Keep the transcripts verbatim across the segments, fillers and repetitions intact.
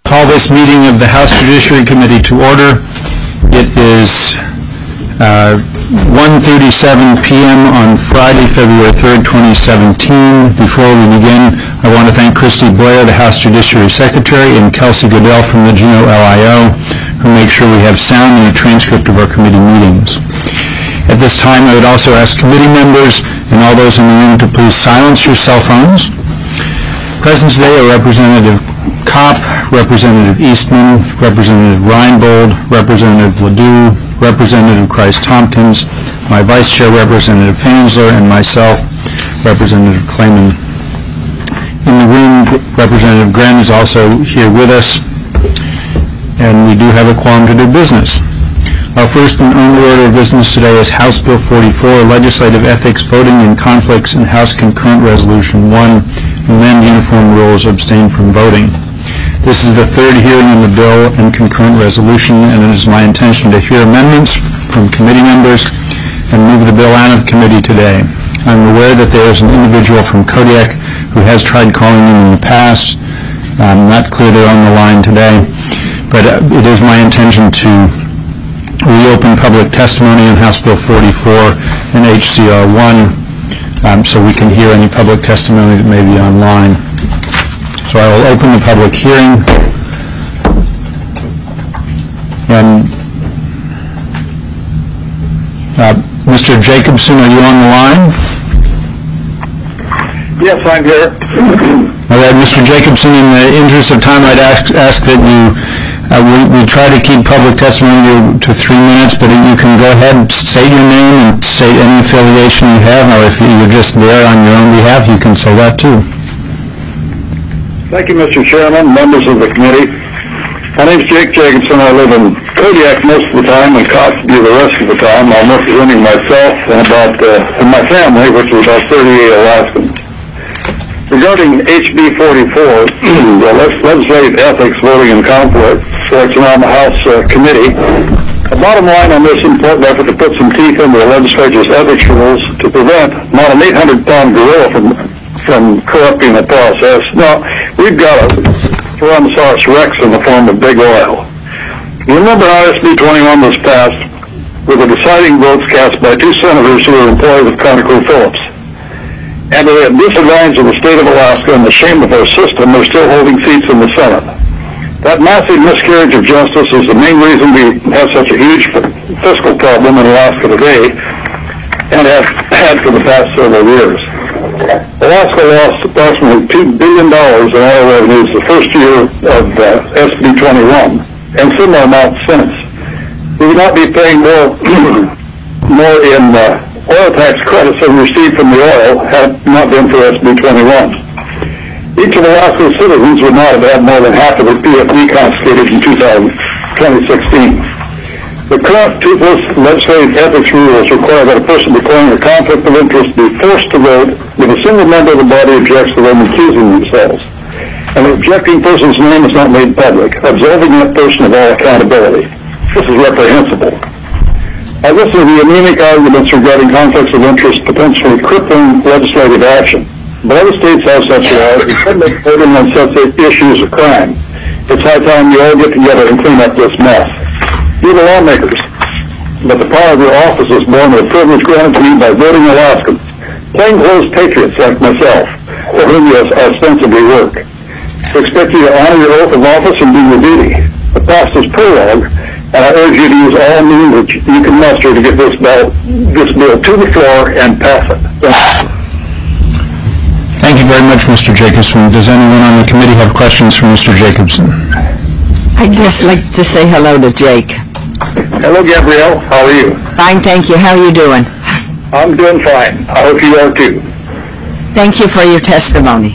Call this meeting of the House Judiciary Committee to order. It is uh, one thirty-seven p m on Friday, February third, twenty seventeen. Before we begin, I want to thank Christy Blair, the House Judiciary Secretary, and Kelsey Goodell from the Juneau L I O, who make sure we have sound and a transcript of our committee meetings. At this time, I would also ask committee members and all those in the room to please silence your cell phones. Present today are Representative Kopp, Representative Eastman, Representative Reinbold, Representative Ledoux, Representative Christ-Tompkins, my Vice Chair, Representative Fansler, and myself, Representative Clayman. In the room, Representative Gren is also here with us, and we do have a quorum to do business. Our first and only order of business today is House Bill forty-four, Legislative Ethics, Voting in Conflicts, and House Concurrent Resolution one, amend uniform rules, abstain from voting. This is the third hearing on the bill and concurrent resolution, and it is my intention to hear amendments from committee members and move the bill out of committee today. I'm aware that there is an individual from Kodiak who has tried calling in in the past. I'm not clear they're on the line today, but it is my intention to reopen public testimony on House Bill forty-four and H C R one um, so we can hear any public testimony that may be online. So I will open the public hearing. And uh, Mister Jacobson, are you on the line? Yes, I'm here. All right, Mister Jacobson, in the interest of time, I'd ask, ask that you, uh, we, we try to keep public testimony to, to three minutes, but you can go ahead and state your name and state any affiliation you have, or if you're just there on your own behalf, you can say that too. Thank you, Mister Chairman, members of the committee. My name is Jake Jacobson. I live in Kodiak most of the time and Kotzebue the rest of the time. I'm representing myself and about uh, and my family, which is about thirty-eight Alaskans. Regarding H B forty-four, the Legislative Ethics, Voting in Conflict, so it's on the House uh, Committee. The bottom line on this important effort to put some teeth into the legislature's ethics rules to prevent not an eight hundred pound gorilla from from corrupting the process. Now, we've got a Tyrannosaurus Rex in the form of big oil. You remember how S B twenty-one was passed with the deciding votes cast by two senators who were employees of ConocoPhillips. And to the disadvantage of the state of Alaska and the shame of our system, they're still holding seats in the Senate. That massive miscarriage of justice is the main reason we have such a huge fiscal problem in Alaska today and have had for the past several years. Alaska lost approximately two billion dollars in oil revenues the first year of uh, S B twenty-one, and similar amounts since. We would not be paying more, more in uh, oil tax credits than we received from the oil had not been for S B twenty-one. Each of Alaska's citizens would not have had more than half of their P F D confiscated in twenty sixteen. The current toothless legislative ethics rules require that a person declaring a conflict of interest be forced to vote if a single member of the body objects to them accusing themselves, and the objecting person's name is not made public, absolving that person of all accountability. This is reprehensible. I listen to the anemic arguments regarding conflicts of interest potentially crippling legislative action. But other states have such laws, and make voting on such issues a crime. It's high time you all get together and clean up this mess. You're the lawmakers, but the power of your office is born of the privilege granted to you by voting Alaskans, plainclothes patriots like myself, for whom you ostensibly work. We expect you to honor your oath of office and do your duty. The past is prologue, and I urge you to use all means that you can muster to get this bill, this bill to the floor and pass it. Thank you very much, Mister Jacobson. Does anyone on the committee have questions for Mister Jacobson? I'd just like to say hello to Jake. Hello, Gabrielle. How are you? Fine, thank you. How are you doing? I'm doing fine. I hope you are too. Thank you for your testimony.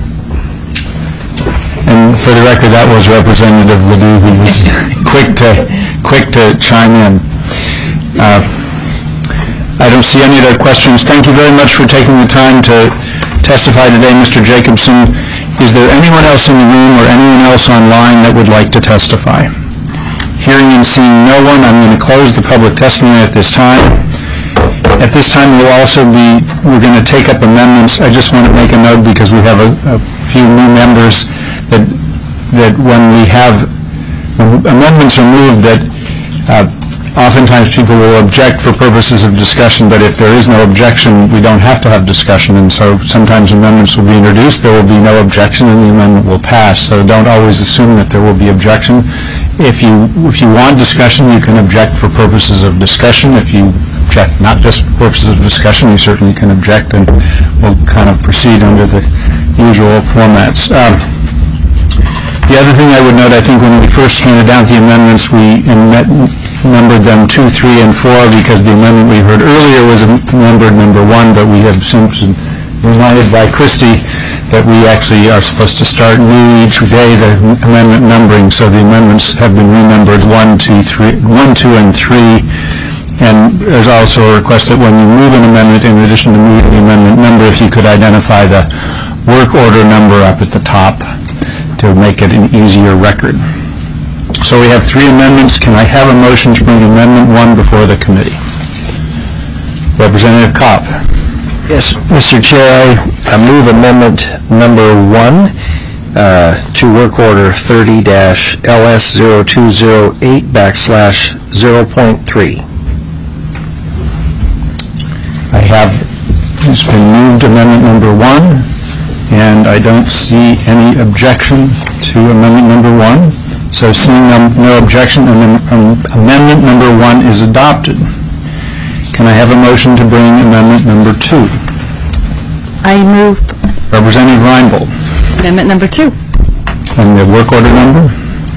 And for the record, that was Representative Ledoux, who was quick to quick to chime in. Uh, I don't see any other questions. Thank you very much for taking the time to testify today, Mister Jacobson. Is there anyone else in the room or anyone else online that would like to testify? Hearing and seeing no one, I'm going to close the public testimony at this time. At this time, we'll also be, we're going to take up amendments. I just want to make a note because we have a, a few new members that that when we have, when amendments are moved, that uh, oftentimes people will object for purposes of discussion, but if there is no objection, we don't have to have discussion, and so sometimes amendments will be introduced, there will be no objection, and the amendment will pass. So don't always assume that there will be objection. If you if you want discussion, you can object for purposes of discussion. If you object not just for purposes of discussion, you certainly can object, and we'll kind of proceed under the usual formats. Um, the other thing I would note, I think when we first handed down the amendments, we met, numbered them two, three, and four because the amendment we heard earlier was numbered number one, but we have since been reminded by Christie that we actually are supposed to start new each day, the amendment numbering, so the amendments have been renumbered one, two, three, one, two, and three. And there's also a request that when you move an amendment, in addition to moving the amendment number, if you could identify the work order number up at the top to make it an easier record. So we have three amendments. Can I have a motion to bring Amendment one before the committee? Representative Kopp. Yes, Mister Chair, I, I move amendment number one uh, to work order thirty dash L S zero two zero eight backslash zero point three. I have, it's been moved amendment number one, and I don't see any objection to amendment number one. So seeing no, no objection, and um, amendment number one is adopted. Can I have a motion to bring amendment number two? I move Representative Reinbold. Amendment number two. And the work order number?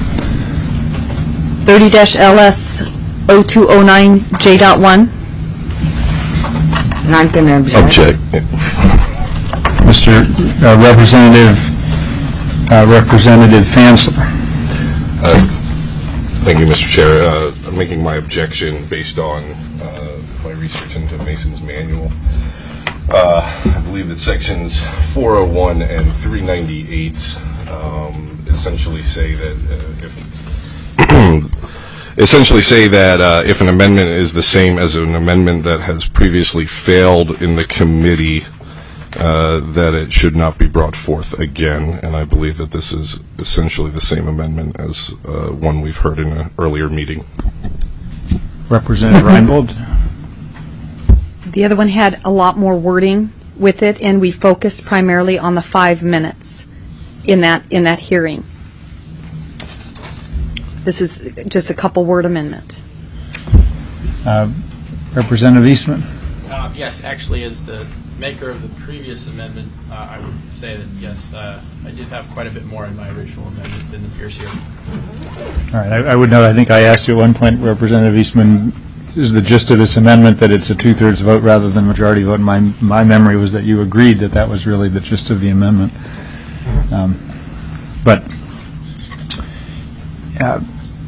thirty dash L S zero two zero nine J dot one. Not going to object. Object. Mister Uh, Representative uh, Representative Fansler. Uh, thank you, Mister Chair. Uh, I'm making my objection based on uh, my research into Mason's manual. Uh, I believe that sections four oh one and three ninety-eight um, essentially say that uh, if essentially say that uh, if an amendment is the same as an amendment that has previously failed in the committee, Uh, that it should not be brought forth again, and I believe that this is essentially the same amendment as uh, one we've heard in an earlier meeting. Representative Reinbold. The other one had a lot more wording with it, and we focused primarily on the five minutes in that in that hearing. This is just a couple word amendment. Uh, Representative Eastman. Uh, yes, actually, as the maker of the previous amendment, uh, I would say that, yes, uh, I did have quite a bit more in my original amendment than appears here. All right. I, I would note, I think I asked you at one point, Representative Eastman, is the gist of this amendment that it's a two-thirds vote rather than majority vote? My, my memory was that you agreed that that was really the gist of the amendment. Um, but uh,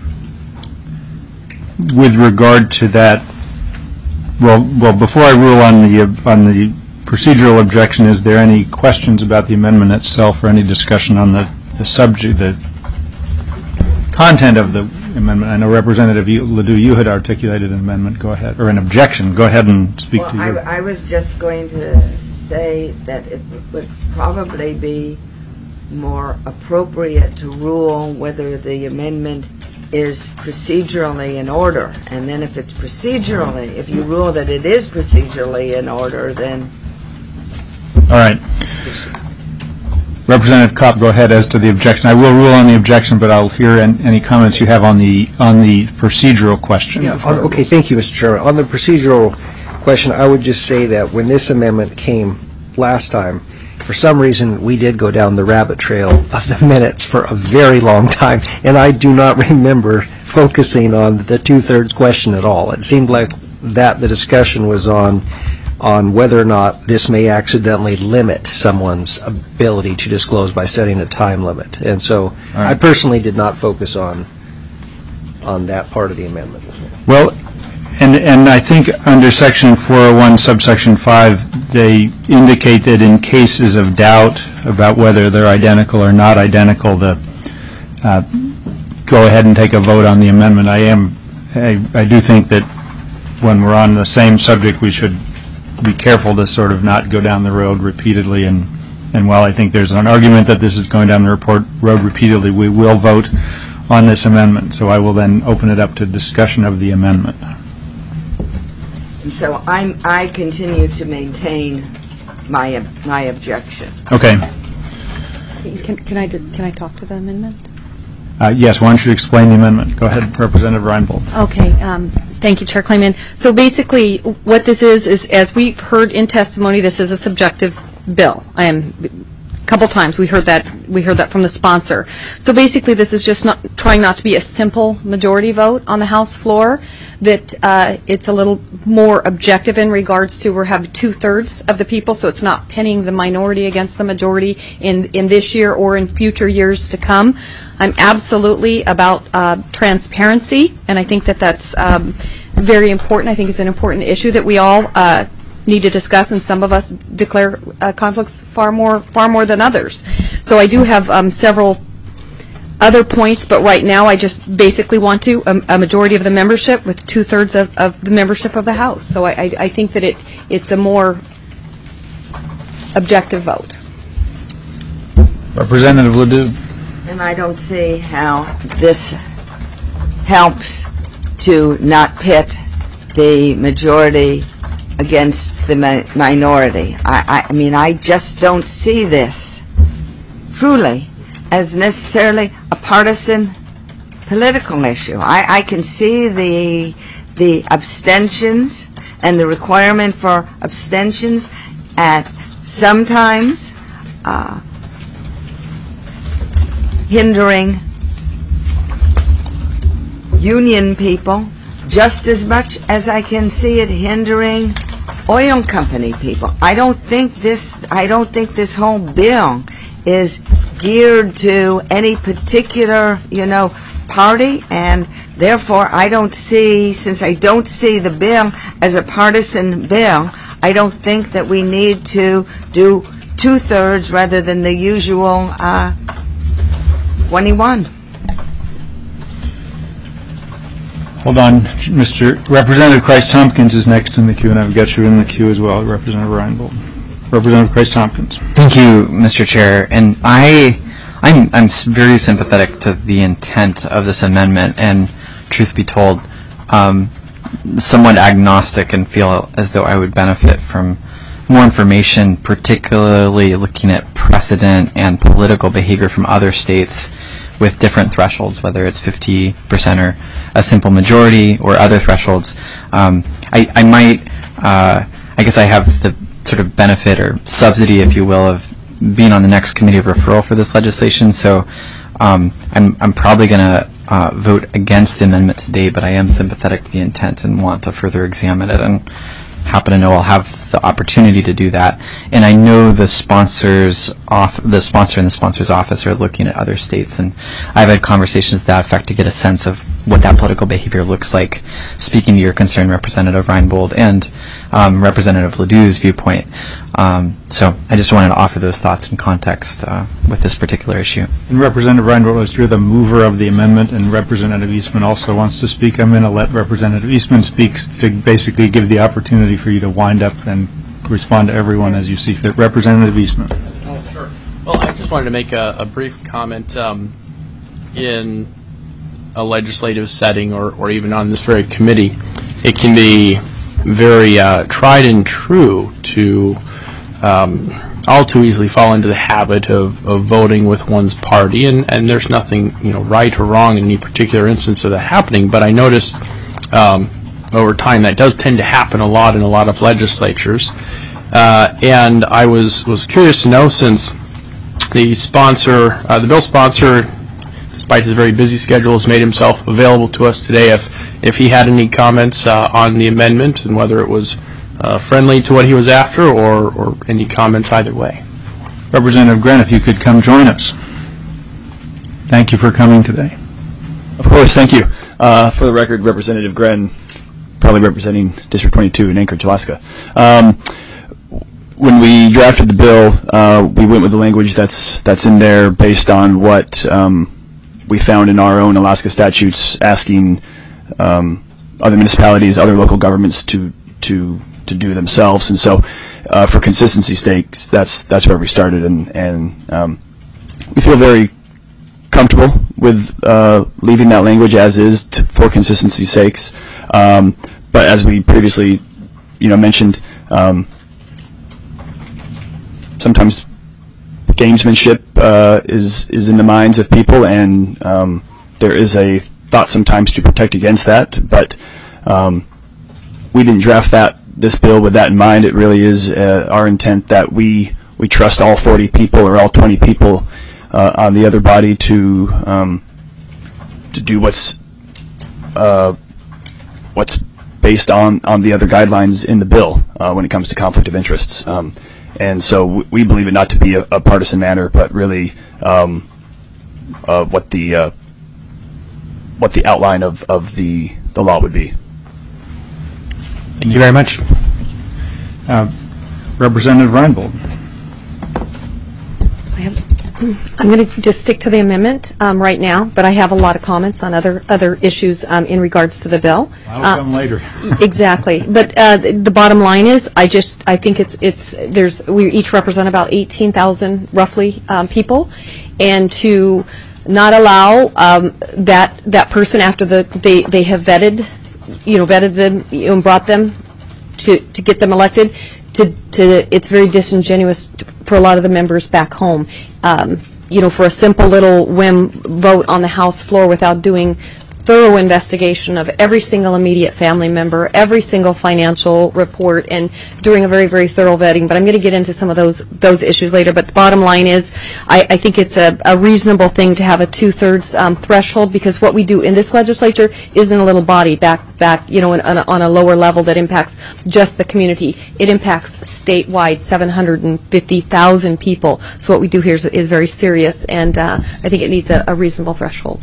with regard to that, well, well, before I rule on the uh, on the procedural objection, is there any questions about the amendment itself or any discussion on the, the subject, the content of the amendment? I know Representative Ledoux, you had articulated an amendment. Go ahead, or an objection. Go ahead and speak Well, to you. I, I was just going to say that it would probably be more appropriate to rule whether the amendment is procedurally in order. And then if it's procedurally, if you rule that it is procedurally in order, then... All right. Representative Kopp, go ahead as to the objection. I will rule on the objection, but I'll hear an, any comments you have on the on the procedural question. Yeah, on, okay, thank you, Mister Chairman. On the procedural question, I would just say that when this amendment came last time, for some reason, we did go down the rabbit trail of the minutes for a very long time, and I do not remember focusing on the two-thirds question at all. It seemed like that the discussion was on on whether or not this may accidentally limit someone's ability to disclose by setting a time limit. And so right. I personally did not focus on on that part of the amendment. Well, and and I think under Section four oh one, subsection five, they indicate that in cases of doubt about whether they're identical or not identical, the uh, go ahead and take a vote on the amendment. I am, I, I do think that when we're on the same subject, we should be careful to sort of not go down the road repeatedly and And while I think there's an argument that this is going down the report road repeatedly, we will vote on this amendment. So I will then open it up to discussion of the amendment. And so I'm, I continue to maintain my, ob- my objection. Okay. Can, can I, do- can I talk to the amendment? Uh, yes, why don't you explain the amendment? Go ahead, Representative Reinbold. Okay, um, thank you, Chair Klayman. So basically, what this is, is as we've heard in testimony, this is a subjective bill. I am, a couple times we heard that, we heard that from the sponsor. So basically, this is just not, trying not to be a simple majority vote on the House floor, that uh, it's a little more objective in regards to we have two-thirds of the people, so it's not pinning the minority against the majority in, in this year or in future years to come. I'm absolutely about uh, transparency, and I think that that's um, very important. I think it's an important issue that we all uh, need to discuss, and some of us declare uh, conflicts far more far more than others. So I do have um, several other points, but right now I just basically want to um, a majority of the membership with two-thirds of, of the membership of the House. So I, I, I think that it it's a more objective vote. Representative Ledoux. And I don't see how this helps to not pit the majority against the mi- minority. I, I, I mean, I just don't see this, truly, as necessarily a partisan political issue. I, I can see the the abstentions and the requirement for abstentions at sometimes uh, hindering union people just as much as I can see it hindering oil company people. I don't think this I don't think this whole bill is geared to any particular, you know, party, and therefore I don't see, since I don't see the bill as a partisan bill, I don't think that we need to do two-thirds rather than the usual uh, twenty-one. Hold on, Mister Representative Christ-Tompkins is next in the queue, and I've got you in the queue as well, Representative Reinbold. Representative Christ-Tompkins. Thank you, Mister Chair. And I, I'm, I'm s- very sympathetic to the intent of this amendment, and truth be told, um, somewhat agnostic and feel as though I would benefit from more information, particularly looking at precedent and political behavior from other states with different thresholds, whether it's fifty percent or a simple majority or other thresholds. Um, I, I might, uh, I guess I have the sort of benefit or subsidy, if you will, of being on the next committee of referral for this legislation. So um, I'm, I'm probably going to uh, vote against the amendment today, but I am sympathetic to the intent and want to further examine it, and happen to know I'll have the opportunity to do that. And I know the sponsors off the sponsor and the sponsor's office are looking at other states, and I've had conversations to that effect to get a sense of what that political behavior looks like, speaking to your concern, Representative Reinbold, and um, Representative Ledoux's viewpoint. Um, so I just wanted to offer those thoughts in context uh, with this particular issue. And Representative Reinbold, as you're the mover of the amendment, and Representative Eastman also wants to speak, I'm going to let Representative Eastman speak to basically give the opportunity for you to wind up and respond to everyone as you see fit. Representative Eastman. Oh, sure. Well, I just wanted to make a, a brief comment. Um, in a legislative setting, or, or even on this very committee, it can be very uh, tried and true to um, all too easily fall into the habit of, of voting with one's party, and, and there's nothing, you know, right or wrong in any particular instance of that happening. But I noticed um, over time that does tend to happen a lot in a lot of legislatures, uh, and I was was curious to know, since the sponsor, uh, the bill sponsor, despite his very busy schedule, has made himself available to us today, if if he had any comments uh, on the amendment, and whether it was uh, friendly to what he was after, or, or any comments either way. Representative Gren, if you could come join us. Thank you for coming today. Of course, thank you. Uh, for the record, Representative Gren, probably representing District twenty-two in Anchorage, Alaska. Um, when we drafted the bill, uh, we went with the language that's that's in there based on what um, we found in our own Alaska statutes, asking um, other municipalities, other local governments to to to do themselves. And so, uh, for consistency sakes, that's that's where we started, and and um, we feel very comfortable with uh, leaving that language as is t- for consistency sakes. Um, but as we previously, you know, mentioned, um, sometimes gamesmanship uh, is is in the minds of people, and um, there is a thought sometimes to protect against that. But um, we didn't draft that this bill with that in mind. It really is uh, our intent that we we trust all forty people or all twenty people uh, on the other body to um, to do what's uh, what's based on on the other guidelines in the bill uh, when it comes to conflict of interests. Um, and so w- we believe it not to be a, a partisan matter, but really um, uh, what the uh, what the outline of, of the, the law would be. Thank you very much. Uh, Representative Reinbold. I have- I'm going to just stick to the amendment um, right now, but I have a lot of comments on other other issues um, in regards to the bill. I'll Uh, come later. Exactly, but uh, the, the bottom line is, I just I think it's it's there's we each represent about eighteen thousand roughly um, people, and to not allow um, that that person after the they they have vetted, you know, vetted them, you know, and brought them to to get them elected. To, to it's very disingenuous to, for a lot of the members back home, um, you know, for a simple little whim vote on the House floor without doing thorough investigation of every single immediate family member, every single financial report, and doing a very, very thorough vetting. But I'm going to get into some of those those issues later. But the bottom line is, I, I think it's a, a reasonable thing to have a two-thirds um, threshold, because what we do in this legislature isn't a little body back, back you know, in, on, a, on a lower level that impacts just the community. It impacts statewide seven hundred fifty thousand people. So what we do here is, is very serious, and uh, I think it needs a, a reasonable threshold.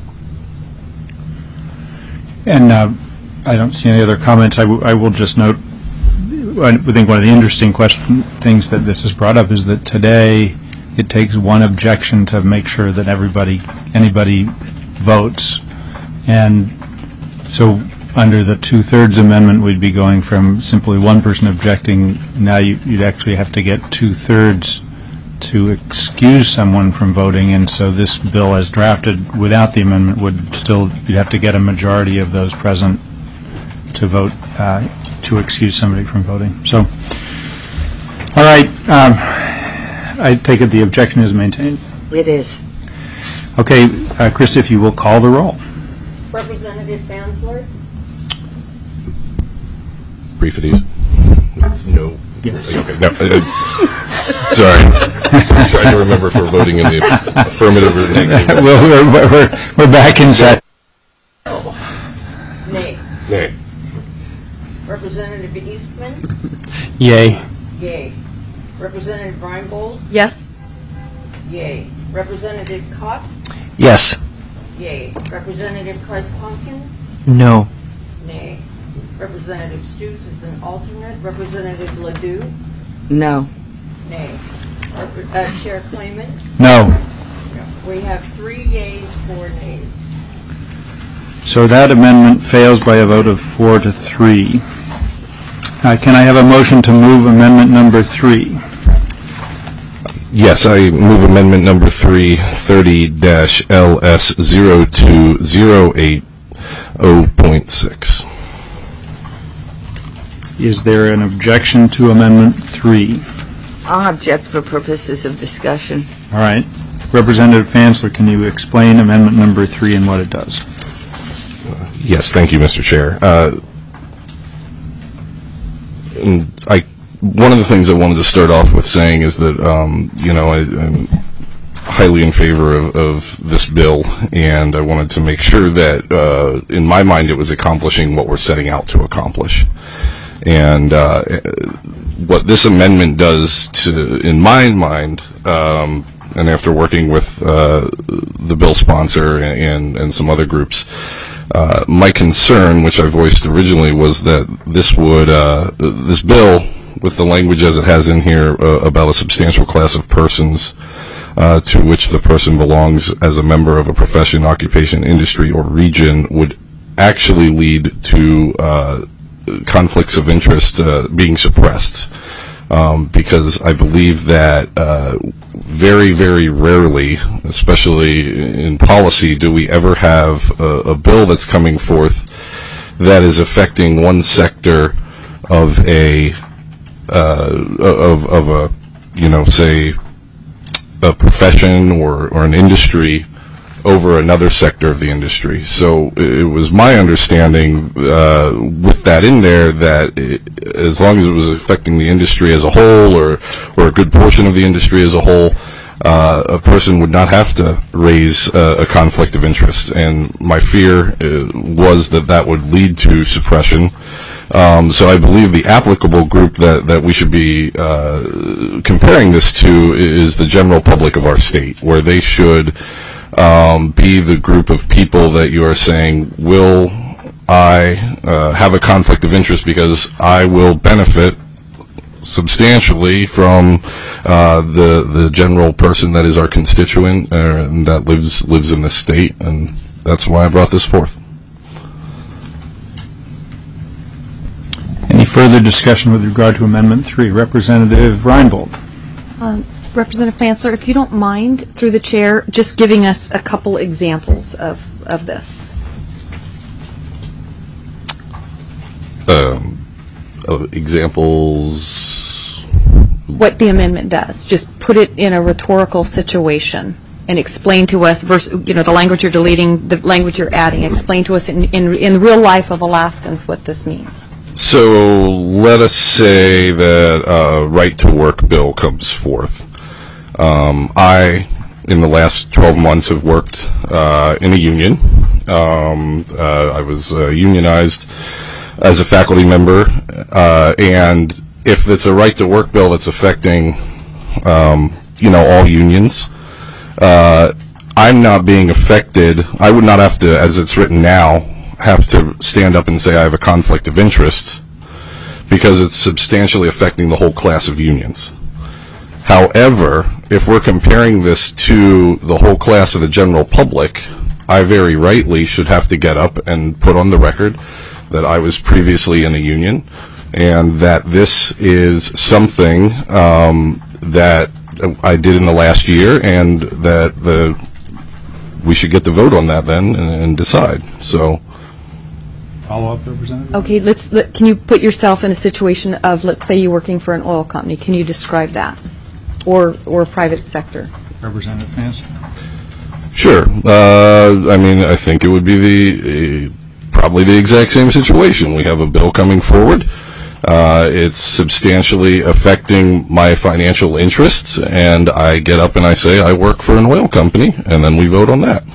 And uh, I don't see any other comments. I, w- I will just note, I think one of the interesting question things that this has brought up is that today it takes one objection to make sure that everybody, anybody votes. And so under the two-thirds amendment, we'd be going from simply one person objecting. Now you, you'd actually have to get two-thirds to excuse someone from voting, and so this bill as drafted without the amendment would still, you'd have to get a majority of those present to vote, uh, to excuse somebody from voting. So, all right, um, I take it the objection is maintained? It is. Okay, uh, Krista, if you will call the roll. Representative Fansler? Brief it is. No. Yes. Okay. No. Uh, sorry. I'm trying to remember if we're voting in the affirmative or negative. well, we're, we're, we're back inside. Nay. Nay. Representative Eastman? Yay. Yay. Representative Reinbold? Yes? Yay. Representative Kopp? Yes. Yay. Representative Kreis-Tompkins? No. Nay. Representative Stutes is an alternate. Representative Ledoux? No. Nay. Rep- uh, Chair Klayman? No. We have three yeas, four nays. So that amendment fails by a vote of four to three. Uh, can I have a motion to move amendment number three? Yes, I move amendment number three, thirty L S zero two zero eight zero point six. Is there an objection to amendment three? I'll object for purposes of discussion. All right. Representative Fansler, can you explain amendment number three and what it does? Yes, thank you, Mister Chair. Uh, and I, one of the things I wanted to start off with saying is that, um, you know, I, I'm highly in favor of, of this bill, and I wanted to make sure that, uh, in my mind, it was accomplishing what we're setting out to accomplish. And uh, what this amendment does, to, in my mind, um, and after working with uh, the bill sponsor and, and some other groups, uh, my concern, which I voiced originally, was that this would, uh, this bill, with the language as it has in here uh, about a substantial class of persons uh, to which the person belongs as a member of a profession, occupation, industry, or region, would actually lead to uh, conflicts of interest uh, being suppressed. Um, because I believe that uh, very, very rarely, especially in policy, do we ever have a, a bill that's coming forth that is affecting one sector of a uh, of of a you know say a profession or or an industry over another sector of the industry. So it was my understanding uh, with that in there that it, as long as it was affecting the industry as a whole or or a good portion of the industry as a whole, uh, a person would not have to raise uh, a conflict of interest. And my fear uh, was that that would lead to suppression. Um, so I believe the applicable group that, that we should be uh, comparing this to is the general public of our state, where they should Um, be the group of people that you are saying, will I uh, have a conflict of interest because I will benefit substantially from uh, the the general person that is our constituent uh, and that lives lives in this state, and that's why I brought this forth. Any further discussion with regard to Amendment three? Representative Reinbold. Um, Representative Fansler, if you don't mind, through the chair, just giving us a couple examples of, of this. Um, uh, examples? What the amendment does. Just put it in a rhetorical situation and explain to us, versus, you know, the language you're deleting, the language you're adding. Explain to us in, in, in real life of Alaskans what this means. So let us say that a right-to-work bill comes forth. Um, I, in the last twelve months, have worked uh, in a union. Um, uh, I was uh, unionized as a faculty member, uh, and if it's a right-to-work bill that's affecting, um, you know, all unions, uh, I'm not being affected. I would not have to, as it's written now, have to stand up and say I have a conflict of interest because it's substantially affecting the whole class of unions. However, if we're comparing this to the whole class of the general public, I very rightly should have to get up and put on the record that I was previously in a union and that this is something um, that I did in the last year, and that the we should get the vote on that then and, and decide. So. Follow-up, Representative? Okay, let's. Let, can you put yourself in a situation of, let's say you're working for an oil company. Can you describe that? Or or private sector? Representative Fancy. Sure. Uh, I mean, I think it would be the uh, probably the exact same situation. We have a bill coming forward. Uh, it's substantially affecting my financial interests, and I get up and I say I work for an oil company, and then we vote on that.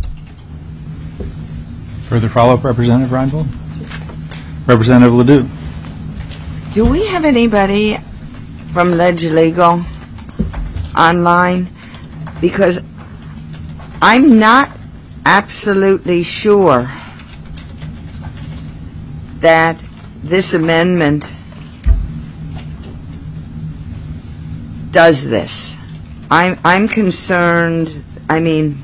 Further follow-up, Representative Reinbold? Representative Ledoux. Do we have anybody from Ledge Legal online? Because I'm not absolutely sure that this amendment does this. I'm, I'm concerned, I mean,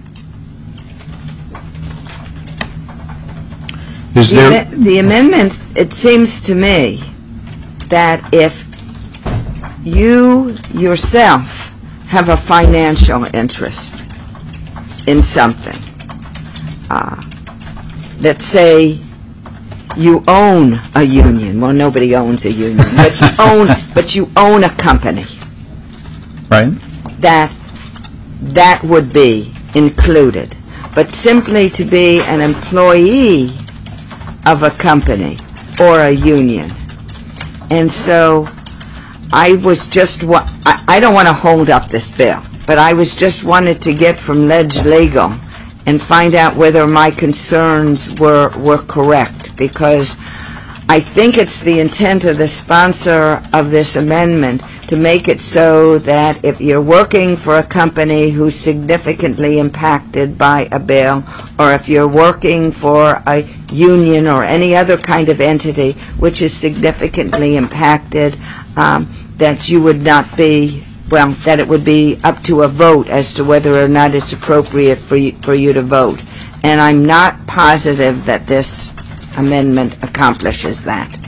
Is the, there the amendment, it seems to me that if you yourself have a financial interest in something, uh, let's say you own a union. Well, nobody owns a union, but you own, but you own a company. right? That that would be included. But simply to be an employee of a company or a union. And so I was just, wa- I, I don't want to hold up this bill, but I was just wanted to get from Ledge Legal and find out whether my concerns were, were correct, because I think it's the intent of the sponsor of this amendment to make it so that if you're working for a company who's significantly impacted by a bill, or if you're working for a union or any other kind of entity which is significantly impacted, um, that you would not be, well, that it would be up to a vote as to whether or not it's appropriate for you, for you to vote. And I'm not positive that this amendment accomplishes that.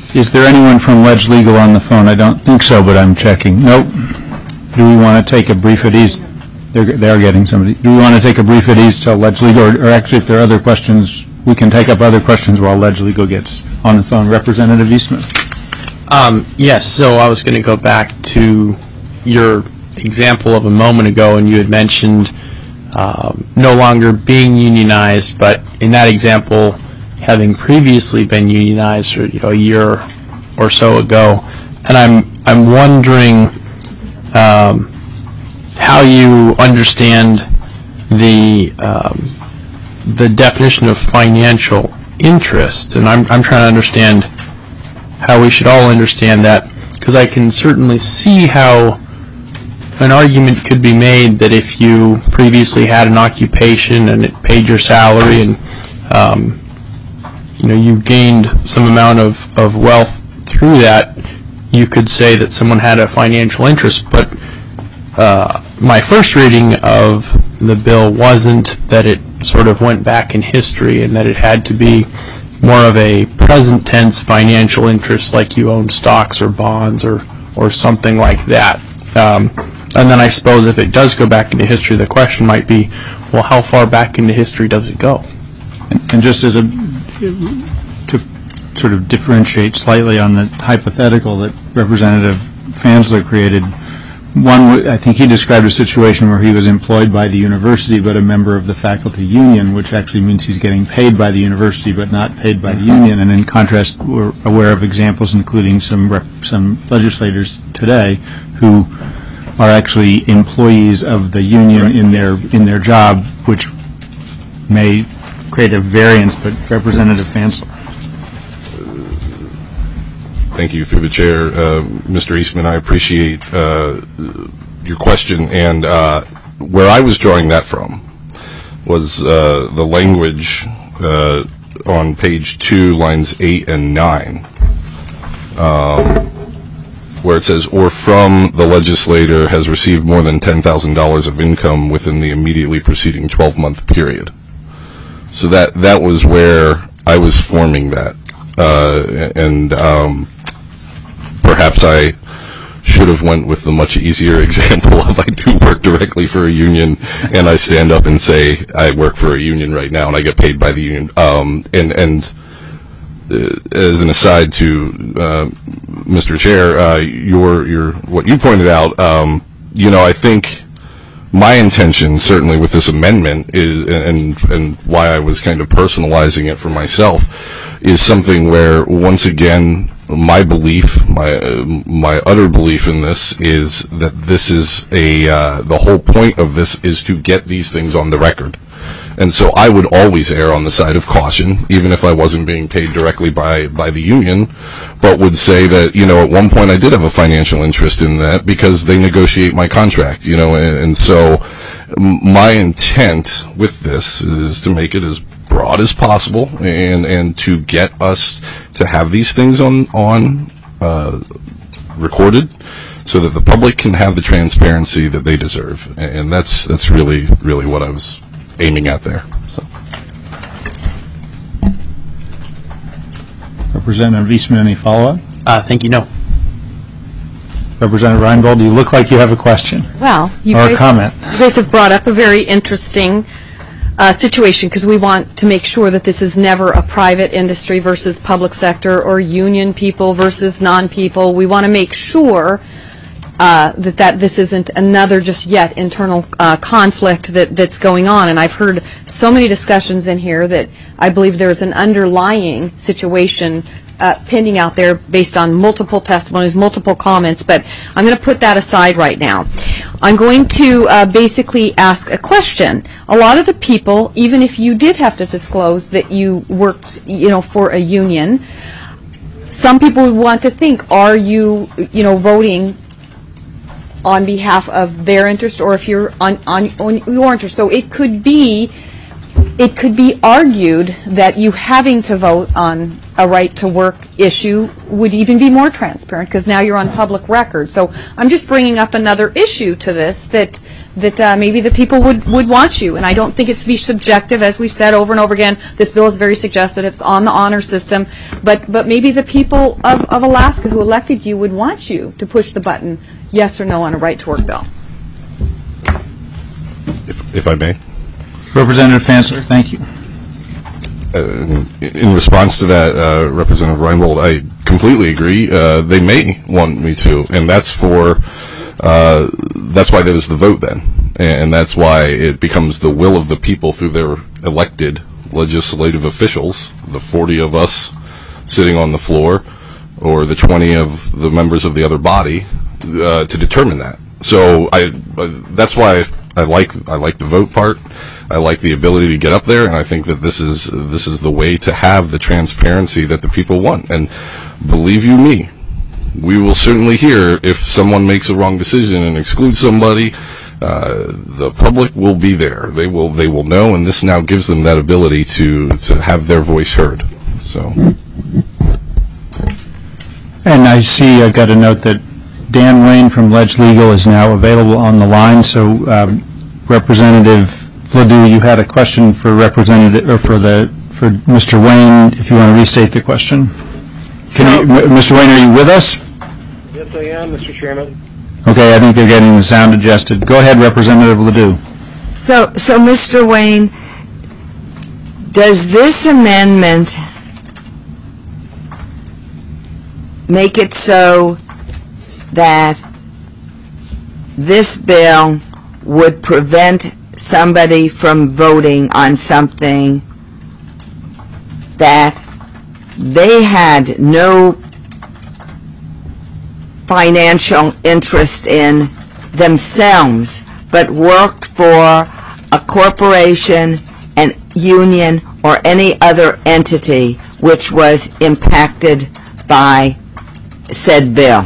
Is there anyone from Ledge Legal on the phone? I don't think so, but I'm checking. Nope. Do we want to take a brief at ease? They're, they are getting somebody. Do we want to take a brief at ease till Ledge Legal, or, or actually if there are other questions, we can take up other questions while Ledge Legal gets on the phone. Representative Eastman. Um, yes, so I was going to go back to your example of a moment ago, and you had mentioned um, no longer being unionized, but in that example, having previously been unionized, or, you know, a year or so ago, and I'm I'm wondering um, how you understand the um, the definition of financial interest, and I'm I'm trying to understand how we should all understand that, because I can certainly see how an argument could be made that if you previously had an occupation and it paid your salary, and um, you know, you gained some amount of, of wealth through that, you could say that someone had a financial interest. But uh, my first reading of the bill wasn't that it sort of went back in history and that it had to be more of a present tense financial interest, like you own stocks or bonds or, or something like that. Um, and then I suppose if it does go back into history, the question might be, well, how far back into history does it go? And, and just as a to sort of differentiate slightly on the hypothetical that Representative Fansler created, one, I think he described a situation where he was employed by the university but a member of the faculty union, which actually means he's getting paid by the university but not paid by the union. And in contrast, we're aware of examples, including some rep, some legislators today who are actually employees of the union in their in their job, which may create a variance. But Representative Fansler. Thank you, through the chair. Uh, Mister Eastman, I appreciate uh, your question, and uh, where I was drawing that from was uh, the language uh, on page two, lines eight and nine, um, where it says, or from the legislator has received more than ten thousand dollars of income within the immediately preceding twelve-month period. So that, that was where I was forming that, uh, and um, perhaps I should have went with the much easier example of I do work directly for a union, and I stand up and say I work for a union right now and I get paid by the union. Um, and and uh, as an aside to uh, Mister Chair, uh, your your what you pointed out, um, you know, I think my intention certainly with this amendment is, and and why I was kind of personalizing it for myself, is something where, once again, my belief, my uh, my utter belief in this is that this is a uh, the whole point of this is to get these things on the record. And so I would always err on the side of caution, even if I wasn't being paid directly by, by the union, but would say that, you know, at one point I did have a financial interest in that because they negotiate my contract, you know, and, and so my intent with this is to make it as broad as possible and, and to get us to have these things on, on uh, recorded so that the public can have the transparency that they deserve. And that's, that's really, really what I was aiming at there. So. Representative Eastman, any follow-up? Uh, thank you. No. Representative Reinbold, you look like you have a question. Well, you or guys, a comment. You guys have brought up a very interesting uh, situation, because we want to make sure that this is never a private industry versus public sector or union people versus non-people. We want to make sure Uh, that, that this isn't another just yet internal uh, conflict that, that's going on. And I've heard so many discussions in here that I believe there's an underlying situation uh, pending out there based on multiple testimonies, multiple comments, but I'm going to put that aside right now. I'm going to uh, basically ask a question. A lot of the people, even if you did have to disclose that you worked, you know, for a union, some people would want to think, are you, you know, voting on behalf of their interest, or if you're on, on, on your interest. So it could be, it could be argued that you having to vote on a right to work issue would even be more transparent, because now you're on public record. So I'm just bringing up another issue to this that that uh, maybe the people would, would want you. And I don't think it's to be subjective, as we've said over and over again. This bill is very suggestive. It's on the honor system. But but maybe the people of, of Alaska who elected you would want you to push the button, yes or no, on a right-to-work bill. If, if I may. Representative Fansler, thank you. Uh, in response to that, uh, Representative Reinbold, I completely agree. Uh, they may want me to, and that's for uh, that's why there's the vote then, and that's why it becomes the will of the people through their elected legislative officials, the forty of us sitting on the floor, or the twenty of the members of the other body, uh, to determine that. So I, uh, that's why I like I like the vote part. I like the ability to get up there, and I think that this is this is the way to have the transparency that the people want. And believe you me, we will certainly hear if someone makes a wrong decision and excludes somebody. Uh, the public will be there. They will they will know, and this now gives them that ability to to have their voice heard. So. And I see I got a note that Dan Wayne from Ledge Legal is now available on the line. So um, Representative Ledoux, you had a question for Representative or for the for Mister Wayne. If you want to restate the question, can you, Mister Wayne, are you with us? Yes, I am, Mister Chairman. Okay, I think they're getting the sound adjusted. Go ahead, Representative Ledoux. So, so Mister Wayne, does this amendment make it so that this bill would prevent somebody from voting on something that they had no financial interest in themselves, but worked for a corporation, an union, or any other entity which was impacted by said bill?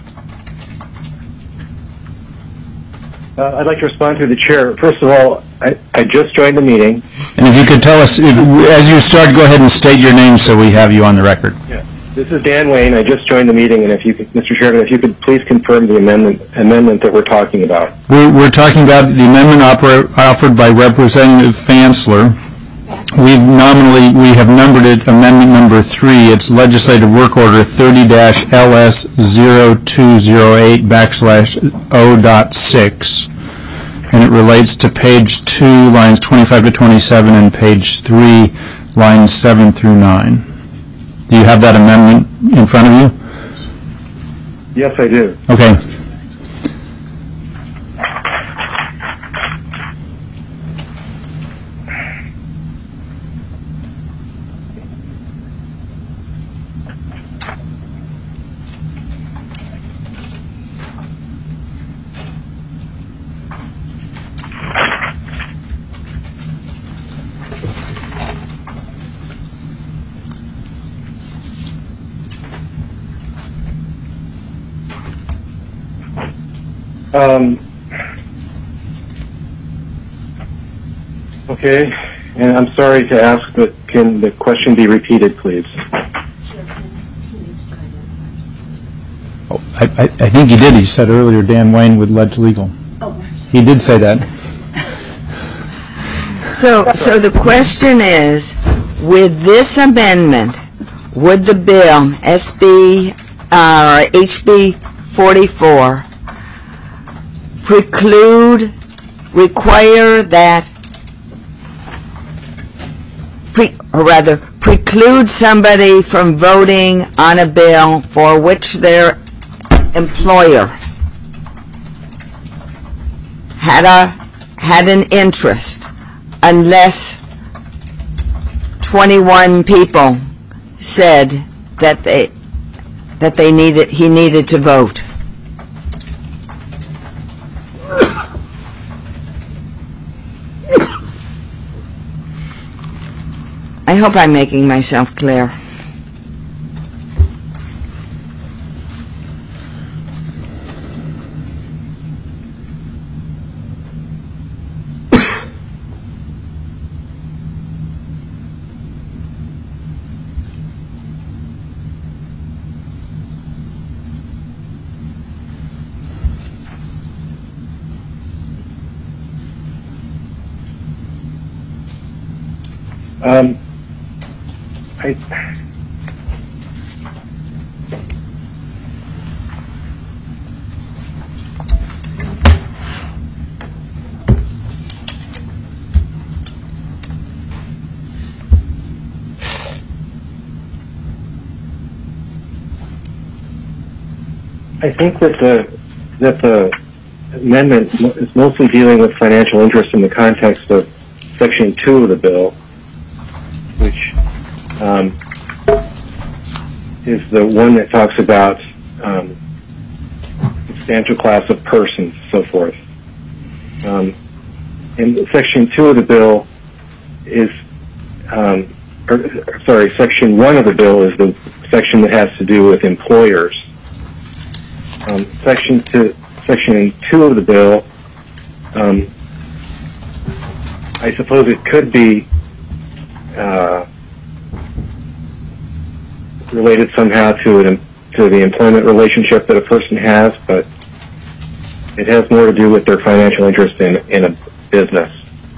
Uh, I'd like to respond to the chair. First of all, I, I just joined the meeting. And if you could tell us, if, as you start, go ahead and state your name so we have you on the record. Yeah. This is Dan Wayne. I just joined the meeting, and if you could, Mister Chairman, if you could please confirm the amendment amendment that we're talking about. We're, we're talking about the amendment opera, offered by Representative Fansler. We've nominally, we have numbered it amendment number three. It's Legislative Work Order thirty L S zero two zero eight backslash O dot six. And it relates to page two, lines twenty-five to twenty-seven, and page three, lines seven through nine. Do you have that amendment in front of you? Yes, I do. Okay. Um, okay, and I'm sorry to ask, but can the question be repeated, please? Oh, I, I, I think he did. He said earlier Dan Wayne with Ledge Legal. Oh, he did say that. So, so the question is, with this amendment, would the bill, S B, uh, H B forty-four, preclude, require that, pre, or rather, preclude somebody from voting on a bill for which their employer had a had an interest, unless twenty-one people said that they that they needed he needed to vote? I hope I'm making myself clear. Um, I, I think that the that the amendment is mostly dealing with financial interest in the context of Section two of the bill, which um, is the one that talks about um, substantial class of persons, so forth. Um, and Section two of the bill is, um, or, sorry, Section one of the bill is the section that has to do with employers. Um, section two, Section two of the bill, um, I suppose it could be uh, related somehow to an, to the employment relationship that a person has, but it has more to do with their financial interest in, in a business.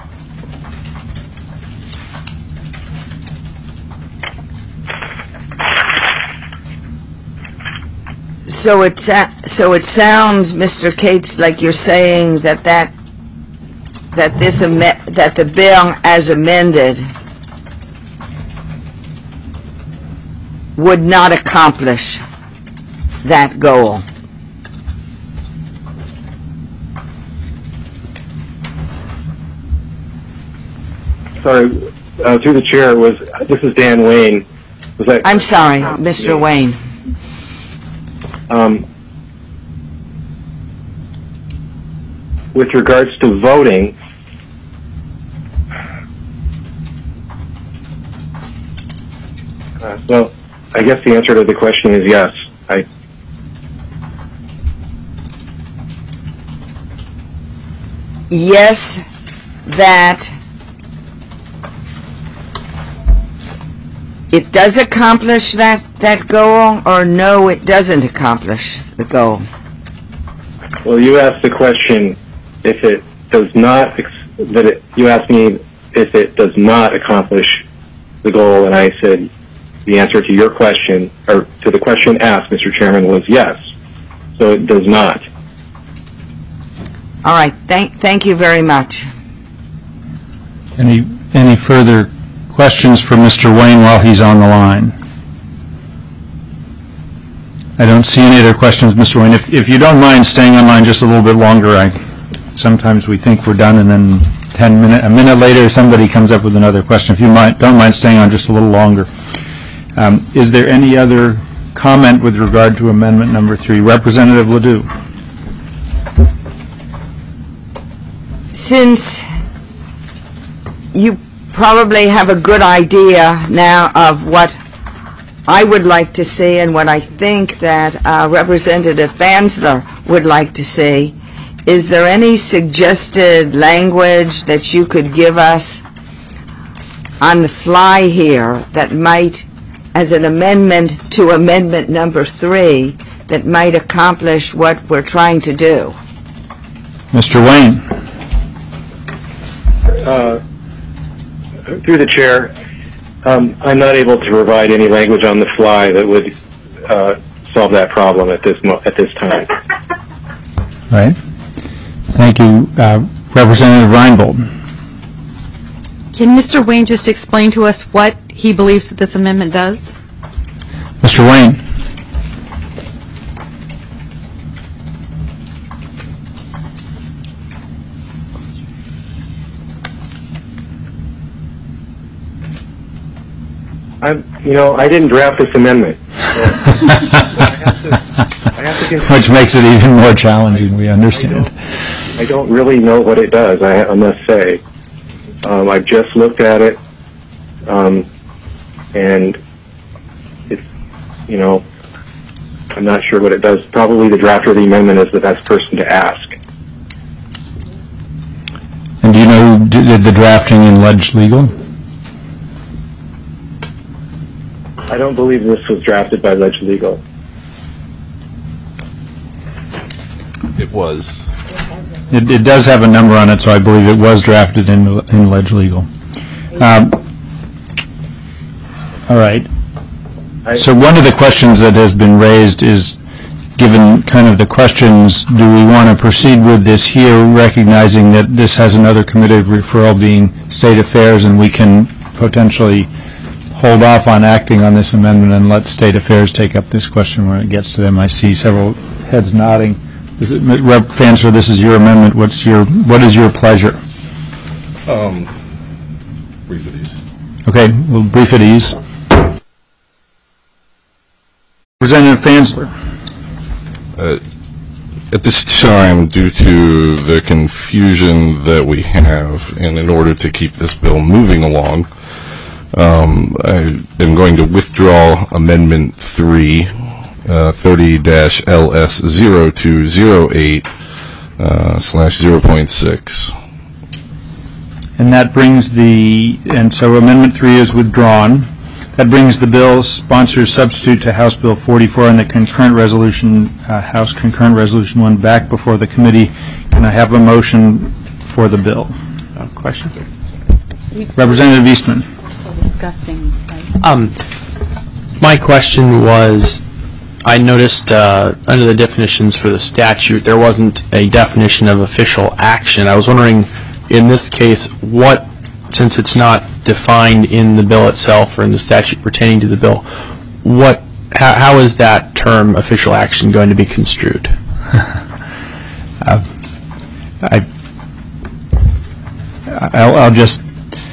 So it sa- so it sounds, Mister Cates, like you're saying that that that this am- that the bill as amended would not accomplish that goal. Sorry, uh, through the chair, was this is Dan Wayne. Was that? I'm sorry, Mister Wayne. Um, with regards to voting, uh, well, I guess the answer to the question is yes. I yes, that it does accomplish that, that goal, or no, it doesn't accomplish the goal? Well, you asked the question if it does not, ex- that it, you asked me if it does not accomplish the goal, and I said the answer to your question, or to the question asked, Mister Chairman, was yes. So it does not. All right, thank, thank you very much. Any, any further questions for Mister Wayne while he's on the line? I don't see any other questions, Mister Wayne. If, if you don't mind staying online just a little bit longer, I, sometimes we think we're done and then ten minute, a minute later somebody comes up with another question. If you might, don't mind staying on just a little longer. Um, is there any other comment with regard to amendment number three? Representative Ledoux. Since you probably have a good idea now of what I would like to see and what I think that uh, Representative Fansler would like to see, is there any suggested language that you could give us on the fly here that might, as an amendment to amendment number three, that might accomplish what we're trying to do? Mister Wayne. Uh, through the chair, um, I'm not able to provide any language on the fly that would uh, solve that problem at this mo- at this time. Right. Thank you, uh, Representative Reinbold. Can Mister Wayne just explain to us what he believes that this amendment does? Mister Wayne. I'm, you know, I didn't draft this amendment. So I have to, I have to Which makes it even more challenging, we understand. I don't, I don't really know what it does, I, I must say. Um, I've just looked at it, um, and it's, you know, I'm not sure what it does. Probably the drafter of the amendment is the best person to ask. And do you know who did the drafting in Ledge Legal? I don't believe this was drafted by Ledge Legal. It was. It, it does have a number on it, so I believe it was drafted in, in Ledge Legal. Um, All right. I- So one of the questions that has been raised is, given kind of the questions, do we want to proceed with this here, recognizing that this has another committee of referral being State Affairs, and we can potentially hold off on acting on this amendment and let State Affairs take up this question when it gets to them? I see several heads nodding. Is it, Rep. Fansler, this is your amendment. What's your, what is your pleasure? Um, brief at ease. Okay, we'll brief at ease. Representative Fansler. Uh, At this time, due to the confusion that we have, and in order to keep this bill moving along, um, I am going to withdraw Amendment three, uh, thirty L S zero two zero eight uh, slash zero point six. And that brings the, and so Amendment three is withdrawn. That brings the bill sponsor substitute to House Bill forty-four and the concurrent resolution, uh, House concurrent resolution one back before the committee. Can I have a motion for the bill? Uh, question? Representative Eastman. We're still discussing, right? Um, my question was, I noticed uh, under the definitions for the statute, there wasn't a definition of official action. I was wondering, in this case, what, since it's not defined in the bill itself or in the statute pertaining to the bill, what, how, how is that term official action going to be construed? uh, I, I'll, I'll just,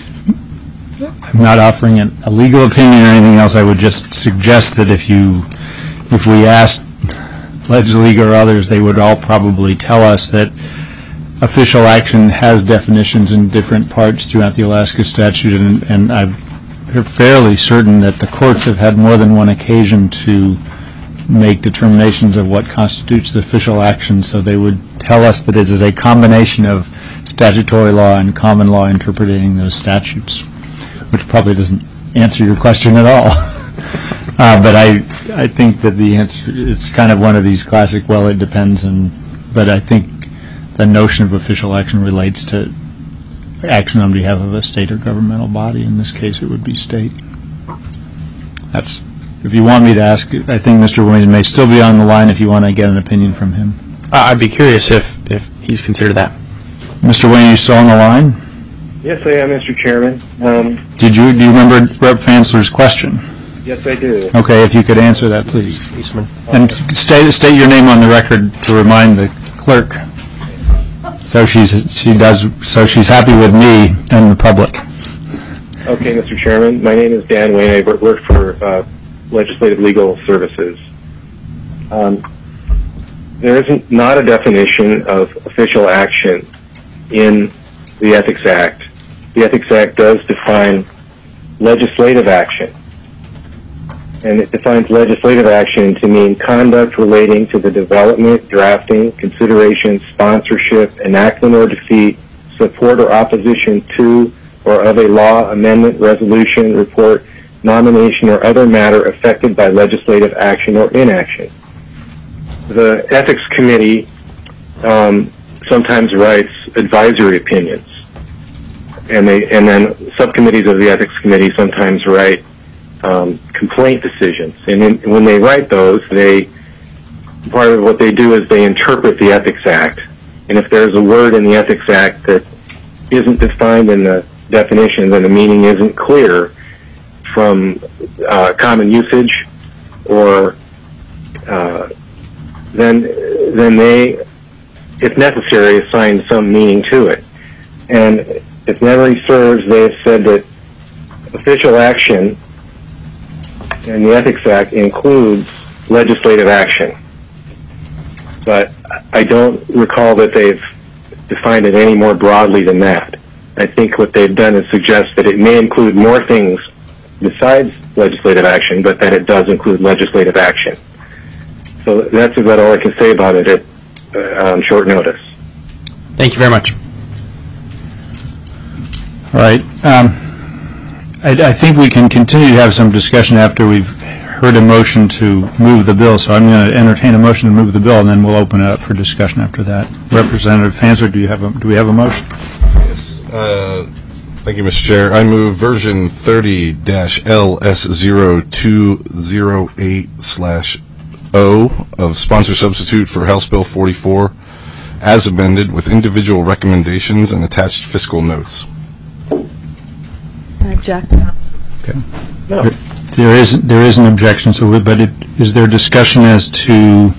I'm not offering an, a legal opinion or anything else. I would just suggest that if you, if we asked LegLeague or others, they would all probably tell us that official action has definitions in different parts throughout the Alaska statute, and, and I'm fairly certain that the courts have had more than one occasion to make determinations of what constitutes the official action, so they would tell us that it is a combination of statutory law and common law interpreting those statutes, which probably doesn't answer your question at all. uh, but I, I think that the answer, it's kind of one of these classic, well, it depends, and but I think the notion of official action relates to action on behalf of a state or governmental body. In this case, it would be state. That's, if you want me to ask, I think Mister Williams may still be on the line if you want to get an opinion from him. Uh, I'd be curious if, if he's considered that. Mister Williams, you still on the line? Yes, I am, Mister Chairman. Um, Did you, do you remember Representative Fansler's question? yes, I do. Okay, if you could answer that, please. And state, state your name on the record to remind the clerk. So she's she does so she's happy with me and the public. Okay, Mister Chairman. My name is Dan Wayne. I work for uh, Legislative Legal Services. Um, there isn't not a definition of official action in the Ethics Act. The Ethics Act does define legislative action, and it defines legislative action to mean conduct relating to the development, drafting, consideration, sponsorship, enactment or defeat, support or opposition to or of a law, amendment, resolution, report, nomination, or other matter affected by legislative action or inaction. The Ethics Committee um, sometimes writes advisory opinions, and they and then subcommittees of the Ethics Committee sometimes write Um, complaint decisions, and in, when they write those, they part of what they do is they interpret the Ethics Act, and if there's a word in the Ethics Act that isn't defined in the definition, then the meaning isn't clear from uh, common usage, or uh, then then they, if necessary, assign some meaning to it. And if memory serves, they have said that official action and the Ethics Act includes legislative action. But I don't recall that they've defined it any more broadly than that. I think what they've done is suggest that it may include more things besides legislative action, but that it does include legislative action. So that's about all I can say about it at uh, on short notice. Thank you very much. All right. Um, I, I think we can continue to have some discussion after we've heard a motion to move the bill, so I'm going to entertain a motion to move the bill, and then we'll open it up for discussion after that. Representative Fansler, do you have a, do we have a motion? Yes. Uh, Thank you, Mister Chair. I move version thirty L S zero two zero eight slash O of sponsor substitute for House Bill forty-four as amended with individual recommendations and attached fiscal notes. Object. Okay. There, there is there is an objection, so but it, is there discussion as to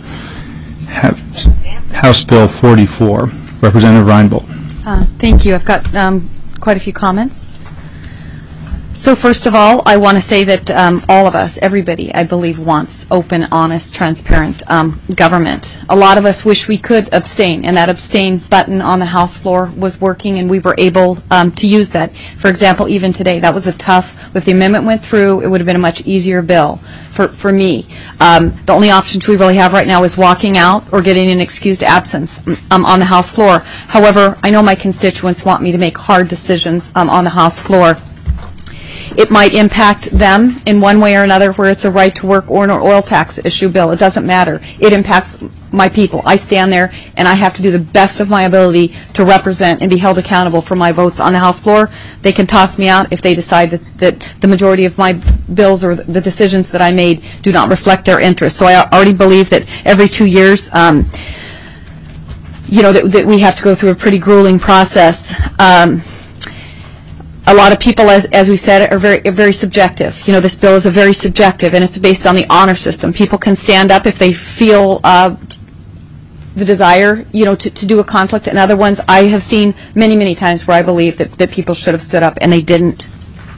House Bill forty-four? Representative Reinbold. Uh, thank you. I've got um, quite a few comments. So first of all, I want to say that um, all of us, everybody, I believe, wants open, honest, transparent um, government. A lot of us wish we could abstain, and that abstain button on the House floor was working, and we were able um, to use that. For example, even today, that was a tough, if the amendment went through, it would have been a much easier bill for, for me. Um, the only options we really have right now is walking out or getting an excused absence um, on the House floor. However, I know my constituents want me to make hard decisions um, on the House floor. It might impact them in one way or another, where it's a right to work or an oil tax issue bill. It doesn't matter. It impacts my people. I stand there and I have to do the best of my ability to represent and be held accountable for my votes on the House floor. They can toss me out if they decide that, that the majority of my bills or the decisions that I made do not reflect their interests. So I already believe that every two years, um, you know, that, that we have to go through a pretty grueling process. Um, A lot of people, as, as we said, are very, very subjective. You know, this bill is a very subjective, and it's based on the honor system. People can stand up if they feel uh, the desire, you know, to, to do a conflict. And other ones, I have seen many, many times where I believe that, that people should have stood up, and they didn't.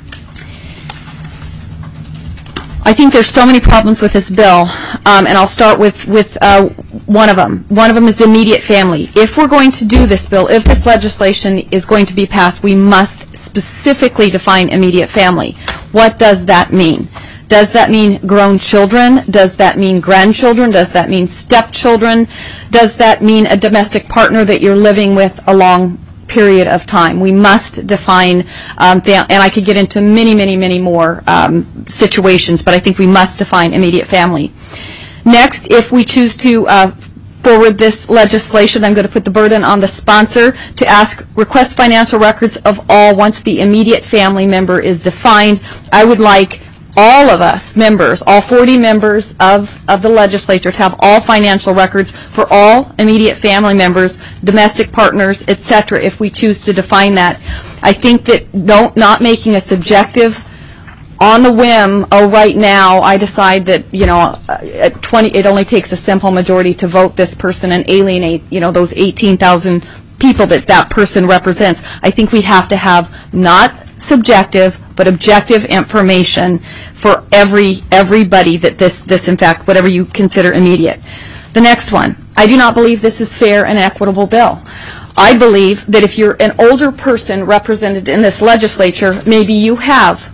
I think there's so many problems with this bill, um, and I'll start with, with uh, one of them. One of them is the immediate family. If we're going to do this bill, if this legislation is going to be passed, we must specifically define immediate family. What does that mean? Does that mean grown children? Does that mean grandchildren? Does that mean stepchildren? Does that mean a domestic partner that you're living with a long period of time? We must define, um, and I could get into many, many, many more um, situations, but I think we must define immediate family. Next, if we choose to uh, forward this legislation, I'm going to put the burden on the sponsor to ask, request financial records of all once the immediate family member is defined. I would like all of us members, all forty members of, of the legislature, to have all financial records for all immediate family members, domestic partners, et cetera, if we choose to define that. I think that don't, not making a subjective on the whim, oh, right now I decide that, you know, at twenty, it only takes a simple majority to vote this person and alienate, you know, those eighteen thousand people that that person represents. I think we have to have not subjective but objective information for every everybody that this, this in fact, whatever you consider immediate. The next one, I do not believe this is fair and equitable bill. I believe that if you're an older person represented in this legislature, maybe you have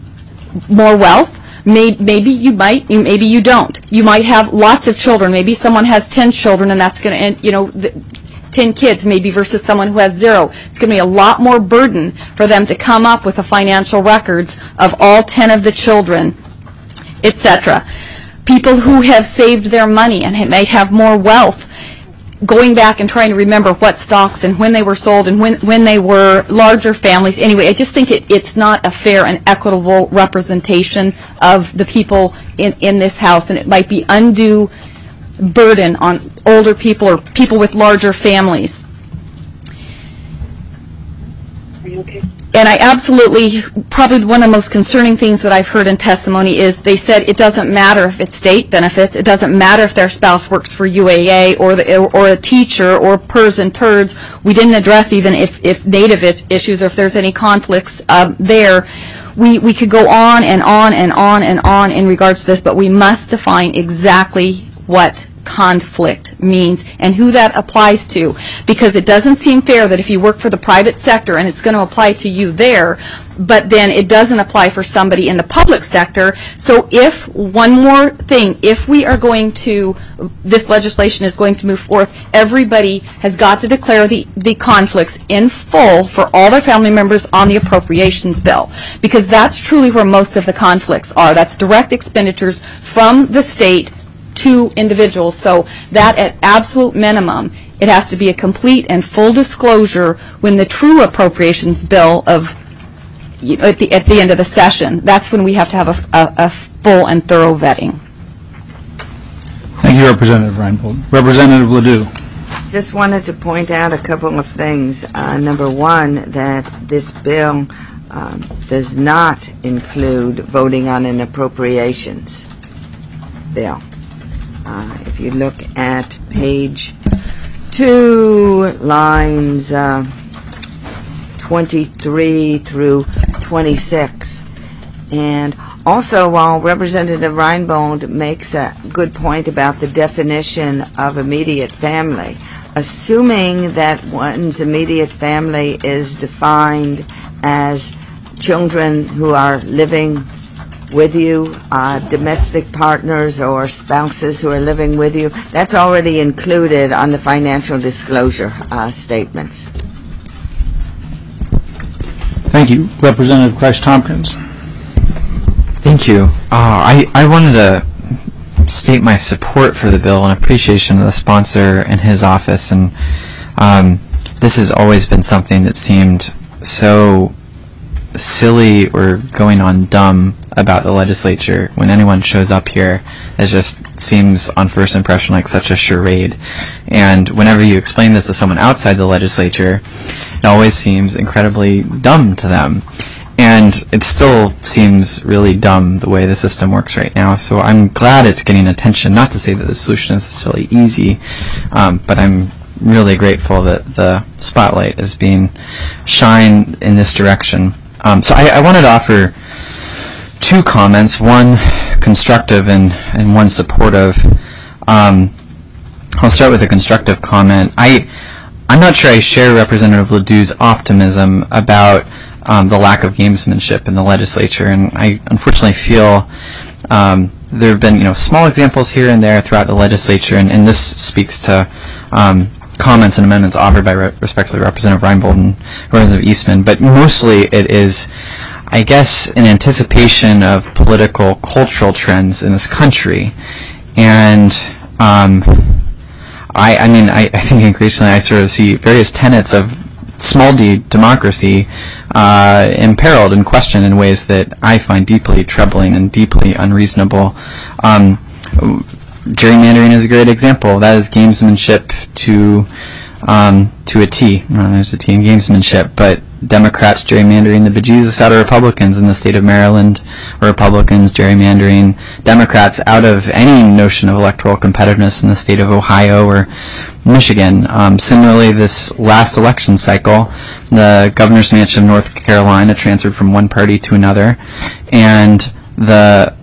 more wealth, May, maybe you might, maybe you don't. You might have lots of children. Maybe someone has ten children, and that's going to end, you know, the, ten kids maybe versus someone who has zero. It's going to be a lot more burden for them to come up with the financial records of all ten of the children, et cetera. People who have saved their money and may have more wealth, going back and trying to remember what stocks and when they were sold and when, when they were larger families. Anyway, I just think it, it's not a fair and equitable representation of the people in, in this House, and it might be undue burden on older people or people with larger families. Are you okay? And I absolutely, probably one of the most concerning things that I've heard in testimony is they said it doesn't matter if it's state benefits, it doesn't matter if their spouse works for U A A or the, or a teacher or P E R S and T E R D S. We didn't address even if, if native is, issues or if there's any conflicts uh, there. We, we could go on and on and on and on in regards to this, but we must define exactly what conflict means and who that applies to, because it doesn't seem fair that if you work for the private sector and it's going to apply to you there, but then it doesn't apply for somebody in the public sector. So if, one more thing, if we are going to, this legislation is going to move forth, everybody has got to declare the, the conflicts in full for all their family members on the appropriations bill, because that's truly where most of the conflicts are. That's direct expenditures from the state to individuals. So that at absolute minimum, it has to be a complete and full disclosure when the true appropriations bill of you know, at the at the end of the session. That's when we have to have a, a, a full and thorough vetting. Thank you, Representative Reinbold. Representative Ledoux. Just wanted to point out a couple of things. Uh, number one, that this bill um, does not include voting on an appropriations bill. Uh, if you look at page two, lines uh, twenty-three through twenty-six. And also, while Representative Reinbold makes a good point about the definition of immediate family, assuming that one's immediate family is defined as children who are living with you, uh, domestic partners or spouses who are living with you, that's already included on the financial disclosure uh, statements. Thank you. Representative Christ-Tompkins. Thank you. Uh, I, I wanted to state my support for the bill and appreciation of the sponsor and his office. And um, this has always been something that seemed so silly or going on dumb about the legislature. When anyone shows up here, it just seems on first impression like such a charade. And whenever you explain this to someone outside the legislature, it always seems incredibly dumb to them. And it still seems really dumb the way the system works right now. So I'm glad it's getting attention. Not to say that the solution is necessarily easy, um, but I'm really grateful that the spotlight is being shined in this direction. Um, so I, I wanted to offer two comments, one constructive and, and one supportive. Um, I'll start with a constructive comment. I, I'm not sure I share Representative Ledoux's optimism about Um, the lack of gamesmanship in the legislature, and I unfortunately feel um, there have been, you know, small examples here and there throughout the legislature, and, and this speaks to um, comments and amendments offered by re- respectively Representative Reinbold and Representative Eastman, but mostly it is, I guess, in anticipation of political cultural trends in this country, and um, I, I mean, I, I think increasingly I sort of see various tenets of small d democracy uh, imperiled and questioned in ways that I find deeply troubling and deeply unreasonable. Um, gerrymandering is a great example. That is gamesmanship to um, to a T. Well, there's a T in gamesmanship, but Democrats gerrymandering the bejesus out of Republicans in the state of Maryland, or Republicans gerrymandering Democrats out of any notion of electoral competitiveness in the state of Ohio or Michigan. Um, similarly, this last election cycle, the governor's mansion of North Carolina transferred from one party to another, and the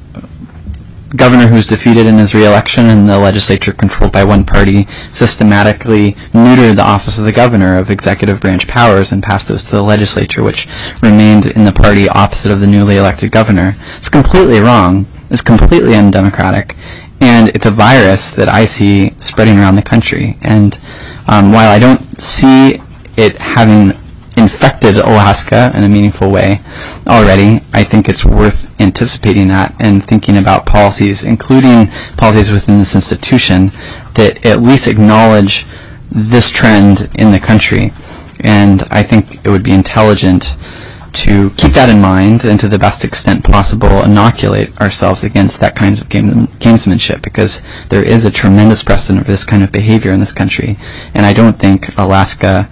governor who's defeated in his re-election and the legislature controlled by one party systematically neutered the office of the governor of executive branch powers and passed those to the legislature, which remained in the party opposite of the newly elected governor. It's completely wrong. It's completely undemocratic. And it's a virus that I see spreading around the country. And um, while I don't see it having infected Alaska in a meaningful way already, I think it's worth anticipating that and thinking about policies, including policies within this institution, that at least acknowledge this trend in the country. And I think it would be intelligent to keep that in mind and to the best extent possible inoculate ourselves against that kind of game, gamesmanship, because there is a tremendous precedent for this kind of behavior in this country, and I don't think Alaska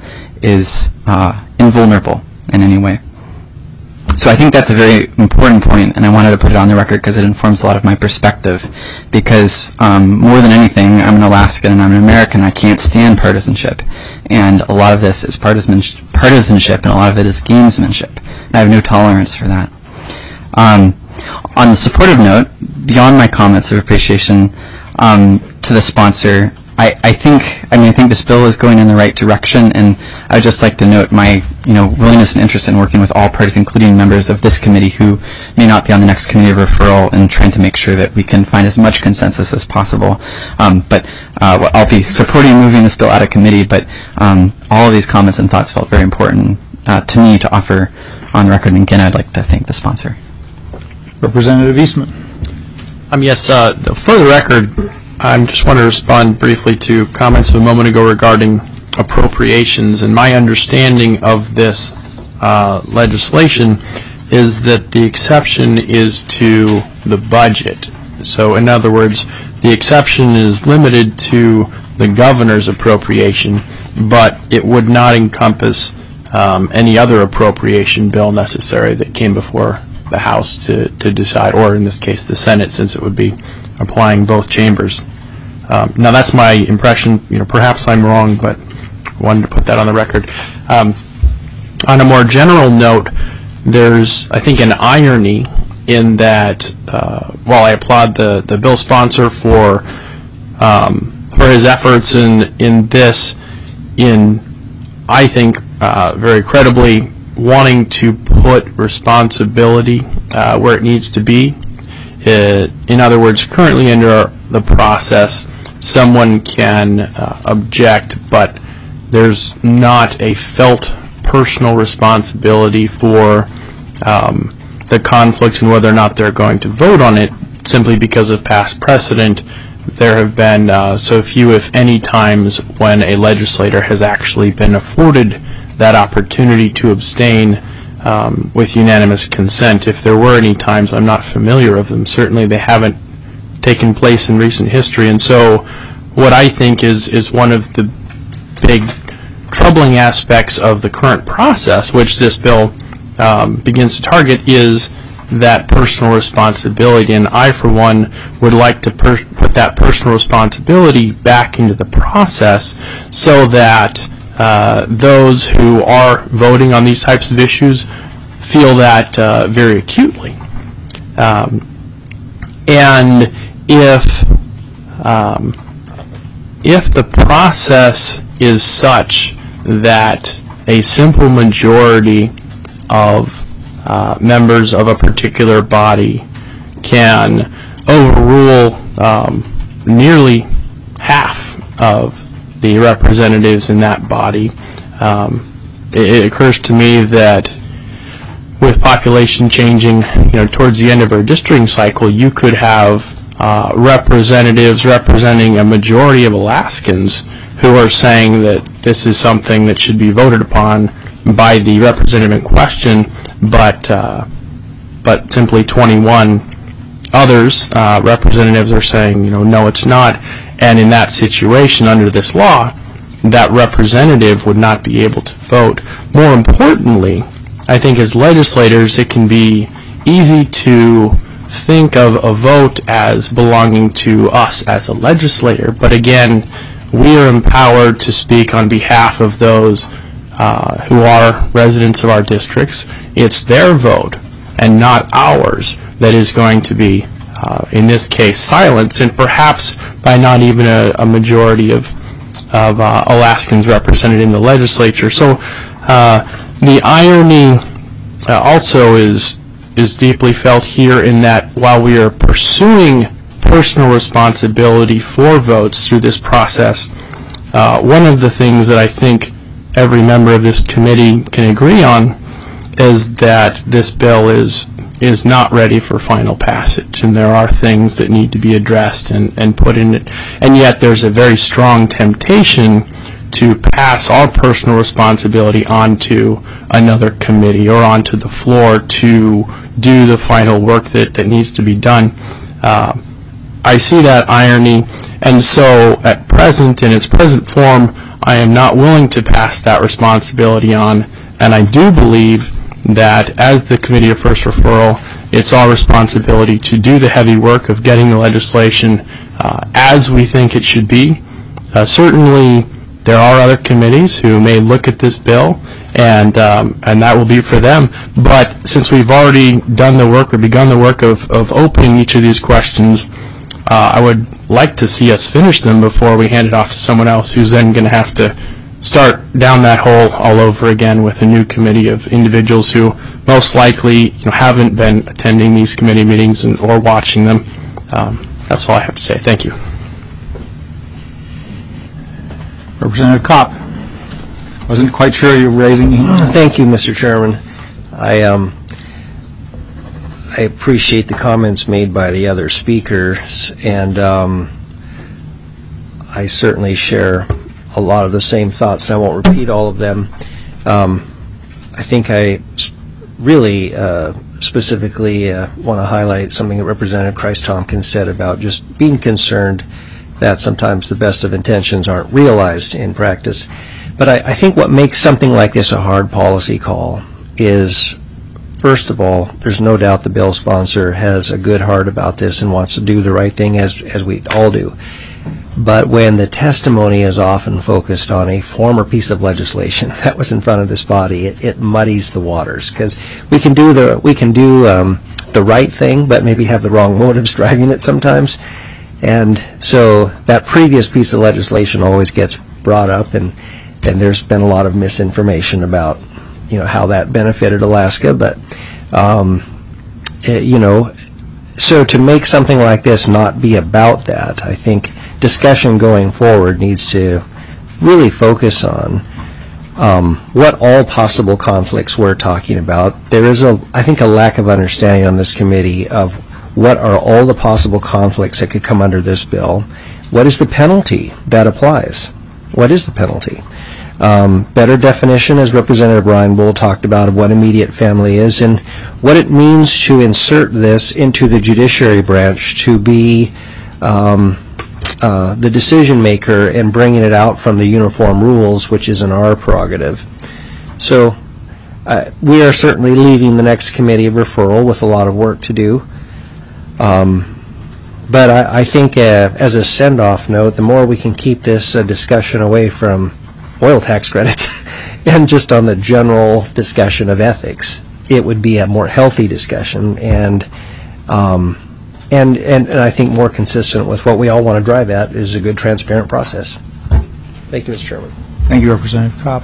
is uh, invulnerable in any way. So I think that's a very important point, and I wanted to put it on the record because it informs a lot of my perspective. Because um, more than anything, I'm an Alaskan and I'm an American. I can't stand partisanship, and a lot of this is partisanship, partisanship, and a lot of it is gamesmanship. And I have no tolerance for that. Um, on the supportive note, beyond my comments of appreciation um, to the sponsor, I, I think, I mean, I think this bill is going in the right direction, and I would just like to note my, you know, willingness and interest in working with all parties, including members of this committee who may not be on the next committee of referral, and trying to make sure that we can find as much consensus as possible. Um, but uh, I'll be supporting moving this bill out of committee, but um, all of these comments and thoughts felt very important uh, to me to offer on record, and again, I'd like to thank the sponsor. Representative Eastman. Um, yes, uh, for the record, I just want to respond briefly to comments a moment ago regarding appropriations. And my understanding of this uh, legislation is that the exception is to the budget. So in other words, the exception is limited to the governor's appropriation, but it would not encompass um, any other appropriation bill necessary that came before the House to, to decide, or in this case the Senate, since it would be applying both chambers. Um, now that's my impression. You know, perhaps I'm wrong, but wanted to put that on the record. Um, on a more general note, there's, I think, an irony in that uh, while I applaud the, the bill sponsor for um, for his efforts in, in this, in, I think, uh, very credibly wanting to put responsibility uh, where it needs to be. Uh, in other words, currently under the process, someone can uh, object, but there's not a felt personal responsibility for um, the conflict and whether or not they're going to vote on it, simply because of past precedent. There have been uh, so few, if any, times when a legislator has actually been afforded that opportunity to abstain um, with unanimous consent. If there were any times, I'm not familiar of them. Certainly they haven't taken place in recent history. And so what I think is, is one of the big troubling aspects of the current process, which this bill um, begins to target, is that personal responsibility. And I, for one, would like to per- put that personal responsibility back into the process so that uh, those who are voting on these types of issues feel that uh, very acutely. Um, and if um, if the process is such that a simple majority of uh, members of a particular body can overrule um, nearly half of the representatives in that body, um, it, it occurs to me that with population changing, you know, towards the end of our districting cycle, you could have uh, representatives representing a majority of Alaskans who are saying that this is something that should be voted upon by the representative in question, but uh, but simply twenty-one others uh, representatives are saying, you know, no, it's not. And in that situation, under this law, that representative would not be able to vote. More importantly, I think as legislators, it can be easy to think of a vote as belonging to us as a legislator, but again, we are empowered to speak on behalf of those uh, who are residents of our districts. It's their vote and not ours that is going to be, uh, in this case, silenced, and perhaps by not even a, a majority of, of uh, Alaskans represented in the legislature. So uh, the irony uh, also is is deeply felt here in that while we are pursuing personal responsibility for votes through this process, uh, one of the things that I think every member of this committee can agree on is that this bill is is not ready for final passage, and there are things that need to be addressed and, and put in it. And yet there's a very strong temptation to pass our personal responsibility onto another committee or onto the floor to do the final work that, that needs to be done. Uh, I see that irony, and so at present, in its present form, I am not willing to pass that responsibility on, and I do believe that as the Committee of First Referral, it's our responsibility to do the heavy work of getting the legislation uh, as we think it should be. Uh, certainly, there are other committees who may look at this bill, and um, and that will be for them. But since we've already done the work or begun the work of, of opening each of these questions, uh, I would like to see us finish them before we hand it off to someone else who's then going to have to start down that hole all over again with a new committee of individuals who most likely, you know, haven't been attending these committee meetings and, or watching them. Um, that's all I have to say. Thank you. Representative Kopp. Wasn't quite sure you were raising your hand. Thank you, Mister Chairman. I um, I appreciate the comments made by the other speakers, and um, I certainly share a lot of the same thoughts, and I won't repeat all of them. Um, I think I really uh, specifically uh, want to highlight something that Representative Christ Tompkins said about just being concerned that sometimes the best of intentions aren't realized in practice. But I, I think what makes something like this a hard policy call is, first of all, there's no doubt the bill sponsor has a good heart about this and wants to do the right thing, as as we all do. But when the testimony is often focused on a former piece of legislation that was in front of this body, it, it muddies the waters, because we can do the we can do um, the right thing, but maybe have the wrong motives driving it sometimes. And so that previous piece of legislation always gets brought up, and and there's been a lot of misinformation about, you know, how that benefited Alaska. But um, it, you know, so to make something like this not be about that, I think discussion going forward needs to really focus on um, what all possible conflicts we're talking about. There is a, I think, a lack of understanding on this committee of what are all the possible conflicts that could come under this bill. What is the penalty that applies? What is the penalty? Um, better definition, as Representative Reinbold talked about, of what immediate family is, and what it means to insert this into the judiciary branch to be um, uh, the decision maker and bringing it out from the uniform rules, which is in our prerogative. So uh, we are certainly leaving the next committee of referral with a lot of work to do. Um, but I, I think uh, as a send-off note, the more we can keep this uh, discussion away from oil tax credits and just on the general discussion of ethics, it would be a more healthy discussion and um, and, and and I think more consistent with what we all want to drive at is a good, transparent process. Thank you, Mister Chairman. Thank you, Representative Kopp.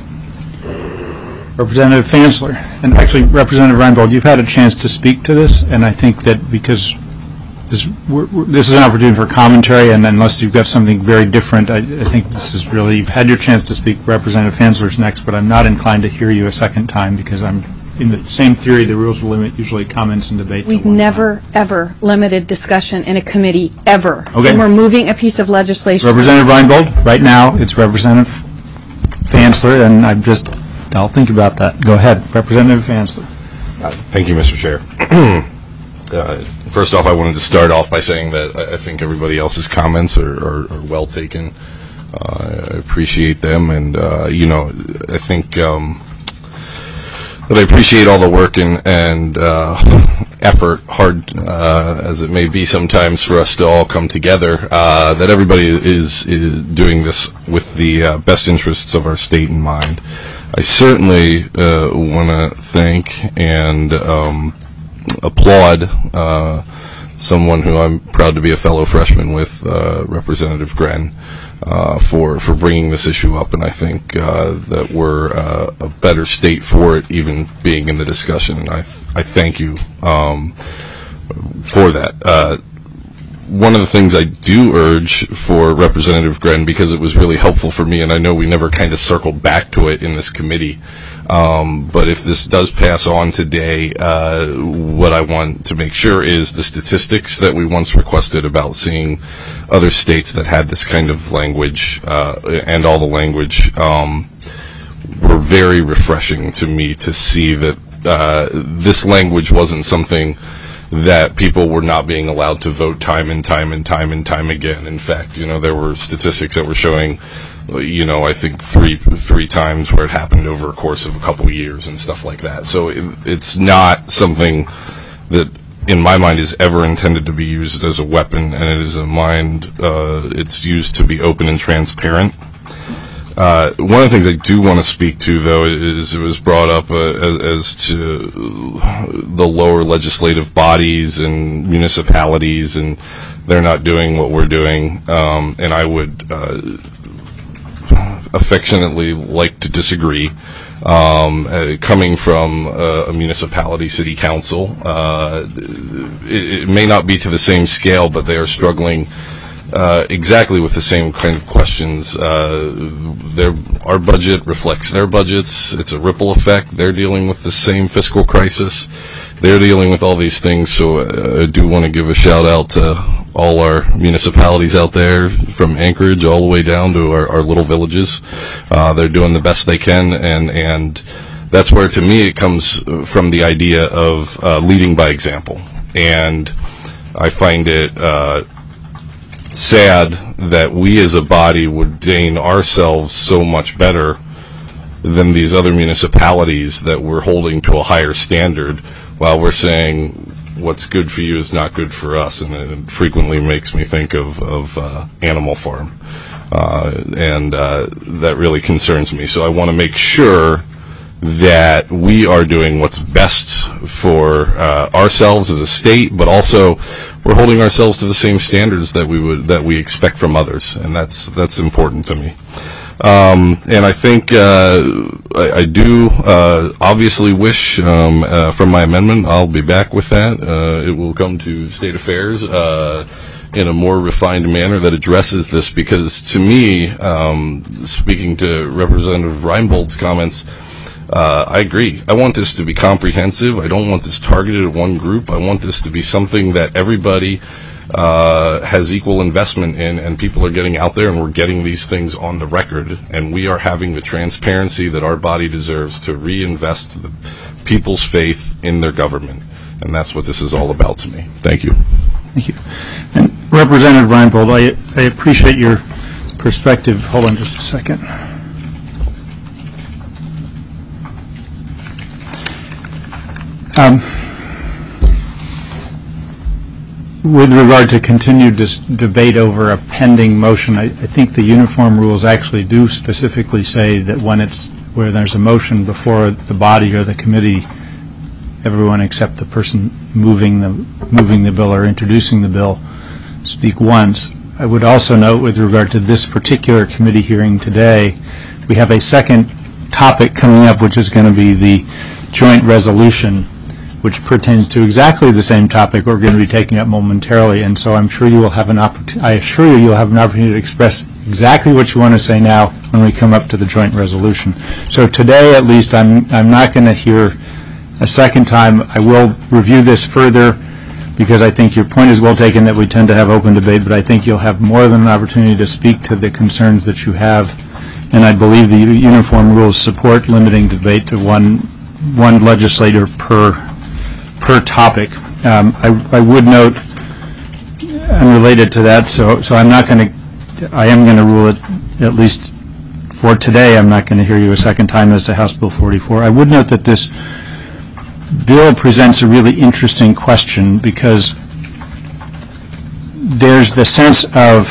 Representative Fansler, and actually Representative Reinbold, you've had a chance to speak to this, and I think that because this, we're, we're, this is an opportunity for commentary, and unless you've got something very different, I, I think this is really, you've had your chance to speak. Representative Fansler's next, but I'm not inclined to hear you a second time because I'm in the same theory, the rules will limit usually comments and debate. We've never, time. ever limited discussion in a committee, ever. Okay. When we're moving a piece of legislation. Representative Reinbold, right now it's Representative Fansler, and I'm just, I'll think about that. Go ahead, Representative Fansler. Uh, thank you, Mister Chair. uh, first off, I wanted to start off by saying that I, I think everybody else's comments are, are, are well taken. Uh, I appreciate them, and uh, you know, I think um, that I appreciate all the work and, and uh, effort, hard uh, as it may be sometimes for us to all come together, uh, that everybody is, is doing this with the uh, best interests of our state in mind. I certainly uh, want to thank and um, applaud uh, someone who I'm proud to be a fellow freshman with, uh, Representative Gren, uh, for for bringing this issue up, and I think uh, that we're uh, a better state for it, even being in the discussion. And I th- I thank you um, for that. Uh, One of the things I do urge for Representative Gren, because it was really helpful for me, and I know we never kind of circled back to it in this committee, um, but if this does pass on today, uh, what I want to make sure is the statistics that we once requested about seeing other states that had this kind of language uh, and all the language um, were very refreshing to me to see that uh, this language wasn't something that people were not being allowed to vote time and time and time and time again. In fact, you know, there were statistics that were showing, you know, I think three three times where it happened over a course of a couple of years and stuff like that. So it, it's not something that, in my mind, is ever intended to be used as a weapon, and it is a mind, uh, it's used to be open and transparent. Uh, one of the things I do want to speak to, though, is it was brought up uh, as, as to the lower legislative bodies and municipalities, and they're not doing what we're doing. Um, and I would uh, affectionately like to disagree. Um, uh, coming from uh, a municipality city council, uh, it, it may not be to the same scale, but they are struggling Uh, exactly with the same kind of questions. Uh, their, our budget reflects their budgets. It's a ripple effect. They're dealing with the same fiscal crisis. They're dealing with all these things. So uh, I do want to give a shout out to all our municipalities out there, from Anchorage all the way down to our, our little villages. Uh, they're doing the best they can, and and That's where, to me, it comes from the idea of uh, leading by example. And I find it uh, sad that we as a body would deign ourselves so much better than these other municipalities that we're holding to a higher standard, while we're saying what's good for you is not good for us. And it frequently makes me think of, of uh, Animal Farm. Uh, and uh, that really concerns me. So I want to make sure that we are doing what's best for uh, ourselves as a state, but also we're holding ourselves to the same standards that we would that we expect from others, and that's that's important to me. Um, and I think uh, I, I do uh, obviously wish um, uh, from my amendment, I'll be back with that. Uh, it will come to State Affairs uh, in a more refined manner that addresses this, because to me, um, speaking to Representative Reinbold's comments, Uh, I agree. I want this to be comprehensive. I don't want this targeted at one group. I want this to be something that everybody uh, has equal investment in, and people are getting out there and we're getting these things on the record, and we are having the transparency that our body deserves to reinvest the people's faith in their government. And that's what this is all about to me. Thank you. Thank you. And Representative Reinbold, I, I appreciate your perspective. Hold on just a second. Um, with regard to continued dis- debate over a pending motion, I, I think the uniform rules actually do specifically say that when it's where there's a motion before the body or the committee, everyone except the person moving the moving the bill or introducing the bill speak once. I would also note, with regard to this particular committee hearing today, we have a second topic coming up, which is going to be the joint resolution, which pertains to exactly the same topic we're going to be taking up momentarily. And so I'm sure you will have an opportunity, I assure you you'll have an opportunity to express exactly what you want to say now when we come up to the joint resolution. So today, at least, I'm, I'm not going to hear a second time. I will review this further, because I think your point is well taken that we tend to have open debate, but I think you'll have more than an opportunity to speak to the concerns that you have. And I believe the uniform rules support limiting debate to one, one legislator per per topic. Um, I, I would note, unrelated to that, so so I'm not going to, I am going to rule it, at least for today, I'm not going to hear you a second time as to House Bill forty-four. I would note that this bill presents a really interesting question, because there's the sense of,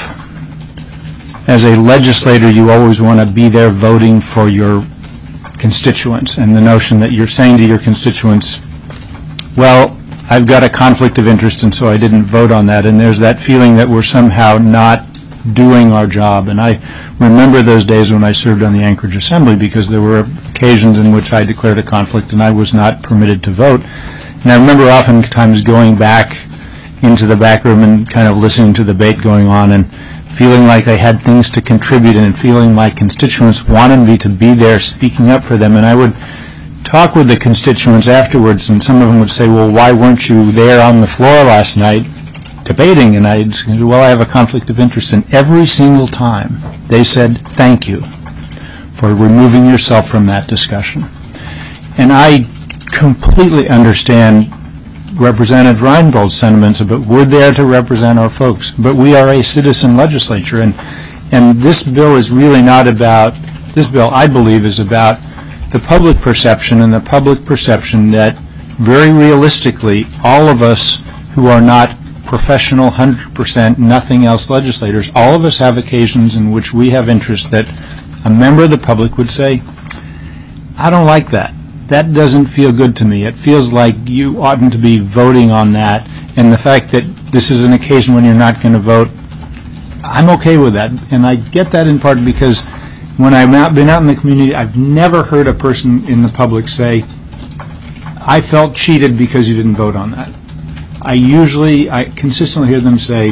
as a legislator, you always want to be there voting for your constituents, and the notion that you're saying to your constituents, well, I've got a conflict of interest, and so I didn't vote on that. And there's that feeling that we're somehow not doing our job. And I remember those days when I served on the Anchorage Assembly, because there were occasions in which I declared a conflict and I was not permitted to vote. And I remember oftentimes going back into the back room and kind of listening to the debate going on and feeling like I had things to contribute, and feeling my constituents wanted me to be there speaking up for them. And I would talk with the constituents afterwards, and some of them would say, well, why weren't you there on the floor last night debating? And I'd say, well, I have a conflict of interest. And every single time they said, thank you for removing yourself from that discussion. And I completely understand Representative Reinbold's sentiments about we're there to represent our folks, but we are a citizen legislature, and and this bill is really not about, this bill, I believe, is about the public perception, and the public perception that very realistically all of us who are not professional, one hundred percent nothing else legislators, all of us have occasions in which we have interest that a member of the public would say, I don't like that. That doesn't feel good to me. It feels like you oughtn't to be voting on that. And the fact that this is an occasion when you're not going to vote, I'm okay with that. And I get that in part because when I've out, been out in the community, I've never heard a person in the public say, I felt cheated because you didn't vote on that. I usually, I consistently hear them say,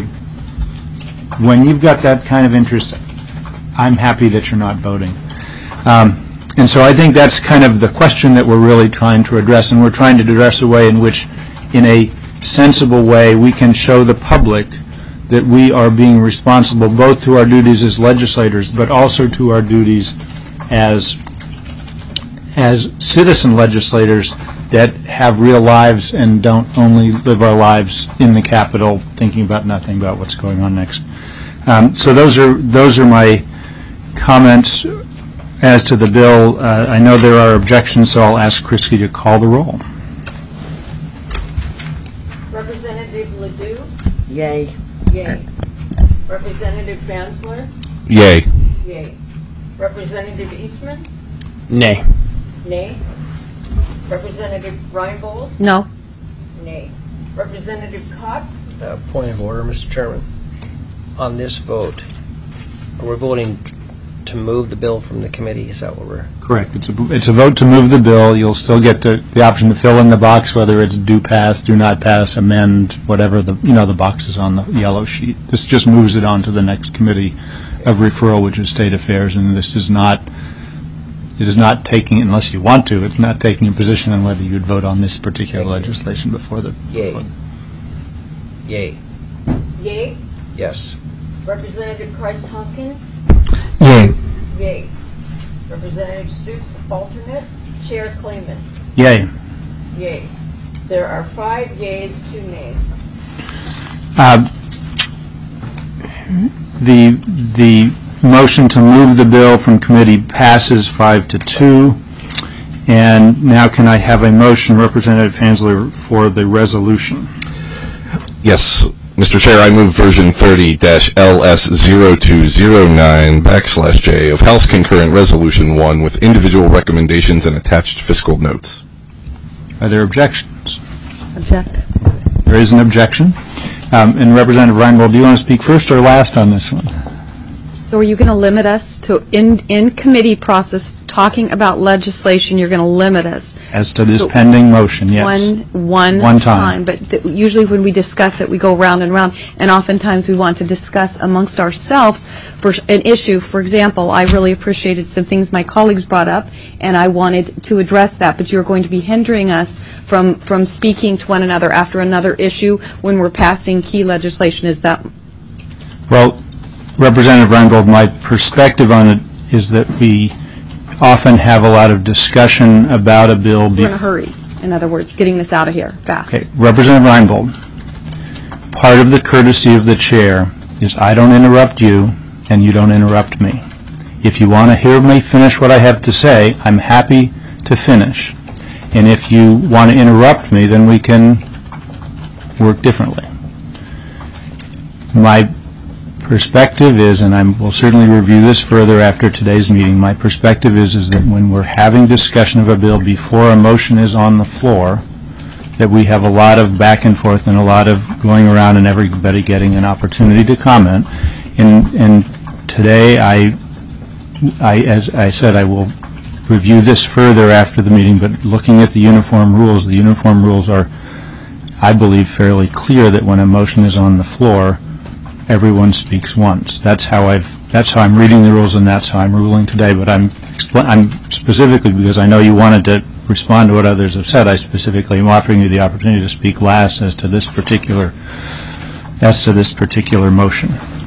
when you've got that kind of interest, I'm happy that you're not voting. Um, and so I think that's kind of the question that we're really trying to address, and we're trying to address a way in which, in a sensible way, we can show the public that we are being responsible both to our duties as legislators, but also to our duties as as citizen legislators that have real lives and don't only live our lives in the Capitol thinking about nothing about what's going on next. Um, so those are those are my comments as to the bill. Uh, I know there are objections, so I'll ask Christie to call the roll. Representative Ledoux? Yay. Yay. Representative Fansler? Yay. Yay. Representative Eastman? Nay. Nay. Representative Reinbold? No. Nay. Representative Cott? Uh, Point of order, Mister Chairman. On this vote, we're voting to move the bill from the committee. Is that what we're... Correct. It's a, it's a vote to move the bill. You'll still get the, the option to fill in the box, whether it's do pass, do not pass, amend, whatever the, you know, the box is on the yellow sheet. This just moves it on to the next committee of referral, which is State Affairs, and this is not, it is not taking, unless you want to, it's not taking a position on whether you'd vote on this particular legislation before the... Yay. Before. Yay. Yay. Yes. Representative Christ Hopkins? Yay. Yay. Representative Stutes, alternate. Chair Klayman? Yay. Yay. There are five yays, two nays. Uh, the the motion to move the bill from committee passes five to two. And now can I have a motion, Representative Fansler, for the resolution? Yes, Mister Chair, I move version thirty L S zero two zero nine backslash J of House Concurrent Resolution one with individual recommendations and attached fiscal notes. Are there objections? Object. There is an objection. Um, and Representative Reinbold, do you want to speak first or last on this one? So are you going to limit us to, in, in committee process, talking about legislation, you're going to limit us? As to this So pending motion, yes. One, one, One time. But th- usually when we discuss it, we go round and round, and oftentimes we want to discuss amongst ourselves for an issue. For example, I really appreciated some things my colleagues brought up, and I wanted to address that, but you're going to be hindering us from, from speaking to one another after another issue when we're passing key legislation. Is that... Well, Representative Reinbold, my perspective on it is that we often have a lot of discussion about a bill. We're in a hurry, in other words, getting this out of here fast. Okay, Representative Reinbold, part of the courtesy of the chair is I don't interrupt you and you don't interrupt me. If you want to hear me finish what I have to say, I'm happy to finish. And if you want to interrupt me, then we can work differently. My perspective is, and I will certainly review this further after today's meeting, my perspective is, is that when we're having discussion of a bill before a motion is on the floor, that we have a lot of back and forth and a lot of going around and everybody getting an opportunity to comment. And, and today, I, I, as I said, I will review this further after the meeting, but looking at the uniform rules, the uniform rules are, I believe, fairly clear that when a motion is on the floor, everyone speaks once. That's how I've. That's how I'm reading the rules, and that's how I'm ruling today. But I'm. Expl- I'm specifically because I know you wanted to respond to what others have said. I specifically am offering you the opportunity to speak last as to this particular. As to this particular motion.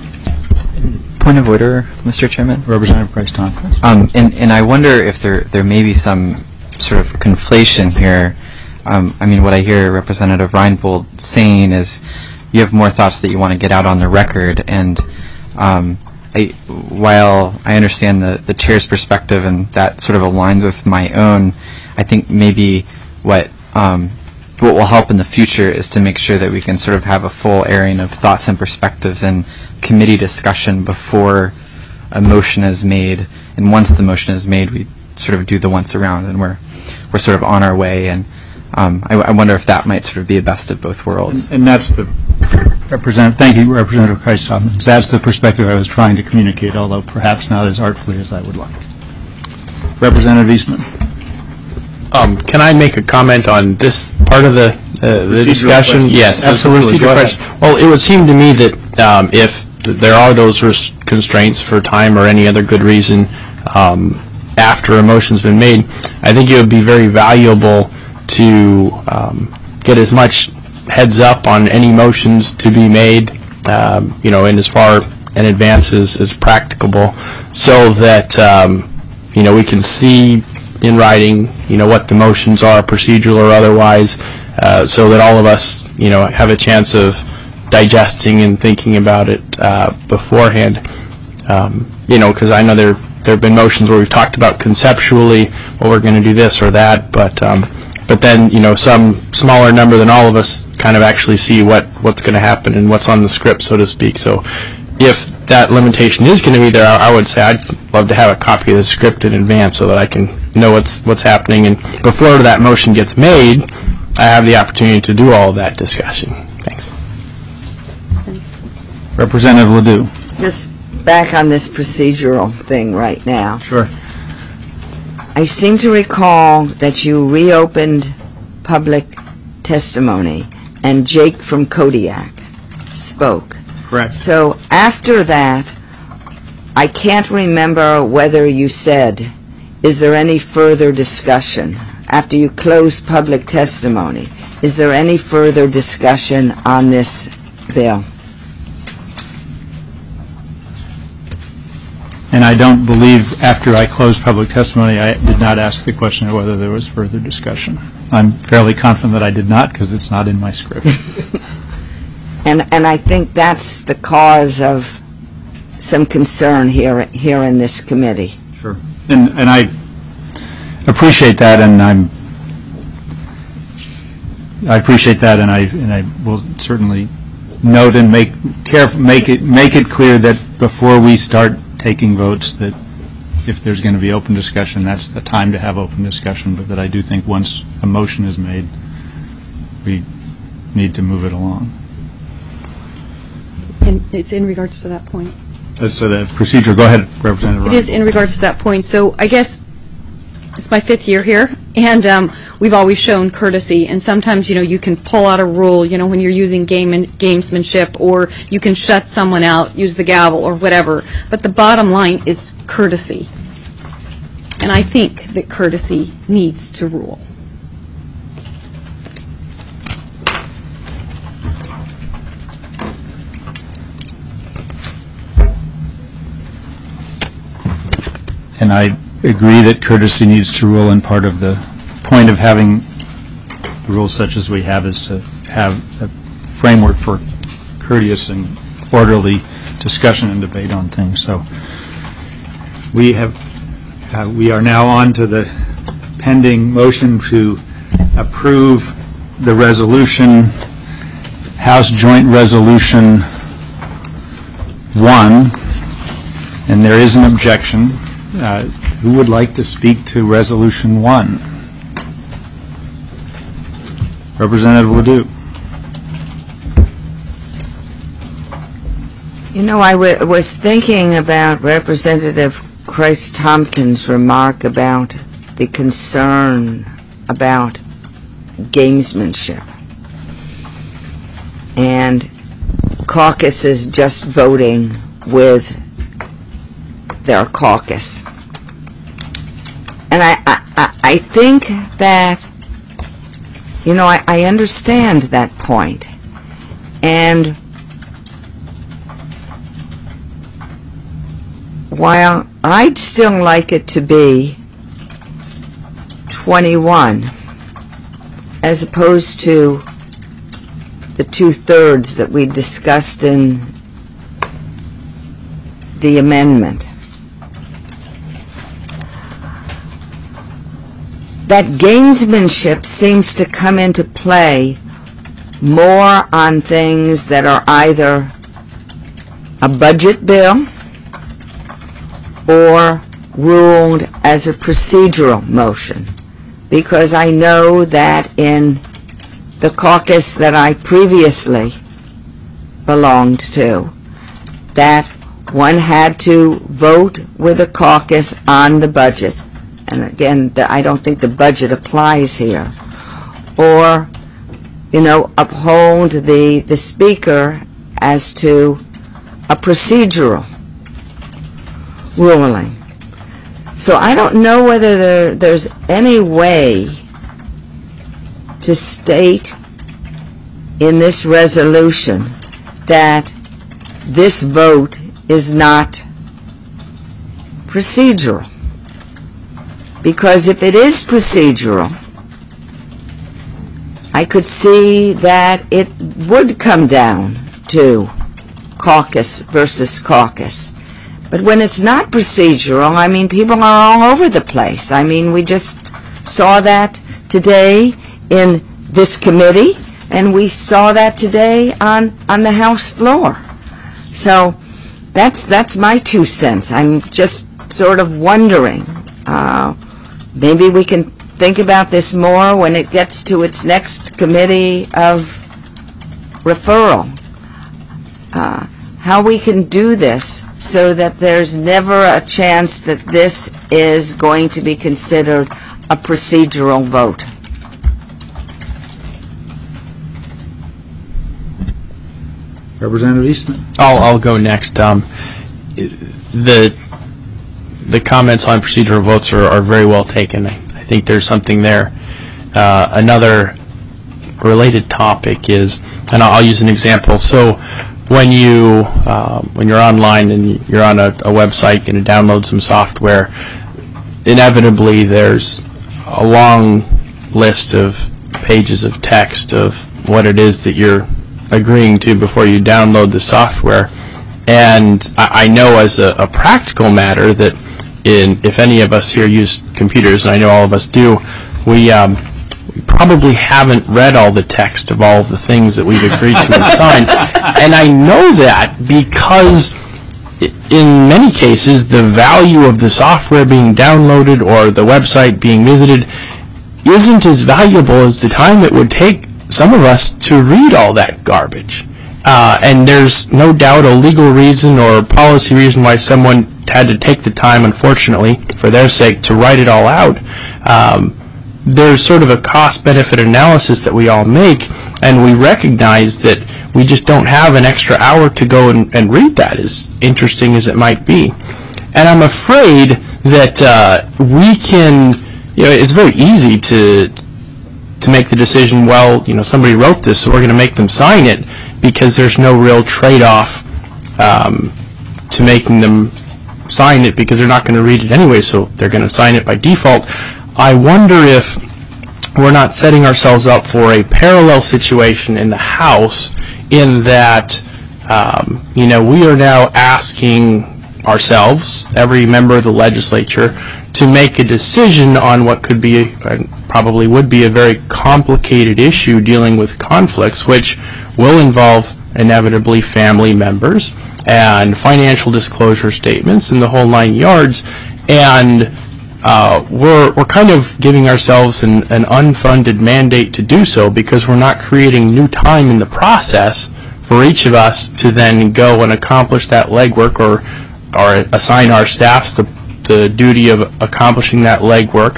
Point of order, Mister Chairman. Representative Price Tompkins. Um, and and I wonder if there there may be some sort of conflation here. Um, I mean, what I hear Representative Reinbold saying is, you have more thoughts that you want to get out on the record, and um, I, while I understand the, the chair's perspective and that sort of aligns with my own, I think maybe what um, what will help in the future is to make sure that we can sort of have a full airing of thoughts and perspectives and committee discussion before a motion is made, and once the motion is made, we sort of do the once around, and we're we're sort of on our way. And um, I, I wonder if that might sort of be a best of both worlds. And, and that's the Representative. Thank you, Representative Price Tompkins. That's the perspective I was trying to communicate, although perhaps not as artfully as I would like. Representative Eastman. Um, can I make a comment on this part of the uh, the discussion? Question. Yes, absolutely. Go ahead. Well, it would seem to me that um, if th- there are those res- constraints for time or any other good reason um, after a motion's been made, I think it would be very valuable to um, get as much heads up on any motions to be made, um, you know, in as far in advance as, as practicable, so that um, you know we can see in writing, you know, what the motions are, procedural or otherwise, uh, so that all of us, you know, have a chance of digesting and thinking about it uh, beforehand. Um, you know, because I know there there have been motions where we've talked about conceptually, well, we're going to do this or that, but um, but then, you know, some smaller number than all of us kind of actually see what what's going to happen and what's on the script, so to speak. So if that limitation is going to be there, I, I would say I'd love to have a copy of the script in advance so that I can know what's what's happening, and before that motion gets made, I have the opportunity to do all of that discussion. Thanks. Representative Ledoux. Just back on this procedural thing right now. Sure. I seem to recall that you reopened public testimony and Jake from Kodiak spoke. Correct. So after that, I can't remember whether you said, is there any further discussion? After you closed public testimony, is there any further discussion on this bill? And I don't believe after I closed public testimony, I did not ask the question of whether there was further discussion. I'm fairly confident that I did not, because it's not in my script. And and I think that's the cause of some concern here here in this committee. Sure. And and I appreciate that, and I'm I appreciate that, and I and I will certainly note and make careful make it make it clear that before we start taking votes, that if there's going to be open discussion, that's the time to have open discussion, but that I do think once a motion is made, we need to move it along. And it's in regards to that point. As to the procedure, go ahead, Representative It Ryan. is in regards to that point. So I guess it's my fifth year here, and um, we've always shown courtesy. And sometimes, you know, you can pull out a rule, you know, when you're using game and gamesmanship, or you can shut someone out, use the gavel, or whatever. But the bottom line is courtesy. And I think that courtesy needs to rule. And I agree that courtesy needs to rule, and part of the point of having rules such as we have is to have a framework for courteous and orderly discussion and debate on things. So we have, uh, we are now on to the pending motion to approve the resolution, House Joint Resolution one, and there is an objection. Uh, who would like to speak to Resolution one? Representative Ledoux. You know, I w- was thinking about Representative Chris Tompkins' remark about the concern about gamesmanship and caucuses just voting with their caucus. And I, I, I think that, you know, I, I understand that point. And while I'd still like it to be twenty-one, as opposed to the two-thirds that we discussed in the amendment, that gamesmanship seems to come into play more on things that are either a budget bill or ruled as a procedural motion. Because I know that in the caucus that I previously belonged to, that one had to vote with a caucus on the budget. And again, the, I don't think the budget applies here. Or, you know, uphold the, the speaker as to a procedural ruling. So I don't know whether there, there's any way to state in this resolution that this vote is not procedural. Because if it is procedural, I could see that it would come down to caucus versus caucus. But when it's not procedural, I mean, people are all over the place. I mean, we just saw that today in this committee, and we saw that today on, on the House floor. So that's that's my two cents. I'm just sort of wondering, uh, maybe we can think about this more when it gets to its next committee of referral. Uh, how we can do this so that there's never a chance that this is going to be considered a procedural vote. Representative Eastman. I'll, I'll go next. Um, the the comments on procedural votes are, are very well taken. I, I think there's something there. Uh, another related topic is, and I'll, I'll use an example. So when you uh, when you're online and you're on a, a website going to download some software, inevitably there's a long list of pages of text of what it is that you're agreeing to before you download the software. And I, I know as a, a practical matter that in if any of us here use computers, and I know all of us do, we um, probably haven't read all the text of all of the things that we've agreed to and signed. And I know that because in many cases the value of the software being downloaded or the website being visited isn't as valuable as the time it would take some of us to read all that garbage. Uh, and there's no doubt a legal reason or policy reason why someone had to take the time, unfortunately, for their sake, to write it all out. Um, there's sort of a cost-benefit analysis that we all make, and we recognize that we just don't have an extra hour to go and, and read that, as interesting as it might be. And I'm afraid that uh, we can, you know, it's very easy to to make the decision, well, you know, somebody wrote this, so we're going to make them sign it, because there's no real trade-off um, to making them sign it, because they're not going to read it anyway, so they're going to sign it by default. I wonder if we're not setting ourselves up for a parallel situation in the House, in that, um, you know, we are now asking ourselves, every member of the legislature, to make a decision on what could be, uh, probably would be a very complicated issue dealing with conflicts, which will involve inevitably family members and financial disclosure statements and the whole nine yards. And uh, we're we're kind of giving ourselves an, an unfunded mandate to do so, because we're not creating new time in the process for each of us to then go and accomplish that legwork, or or assign our staffs the the duty of accomplishing that legwork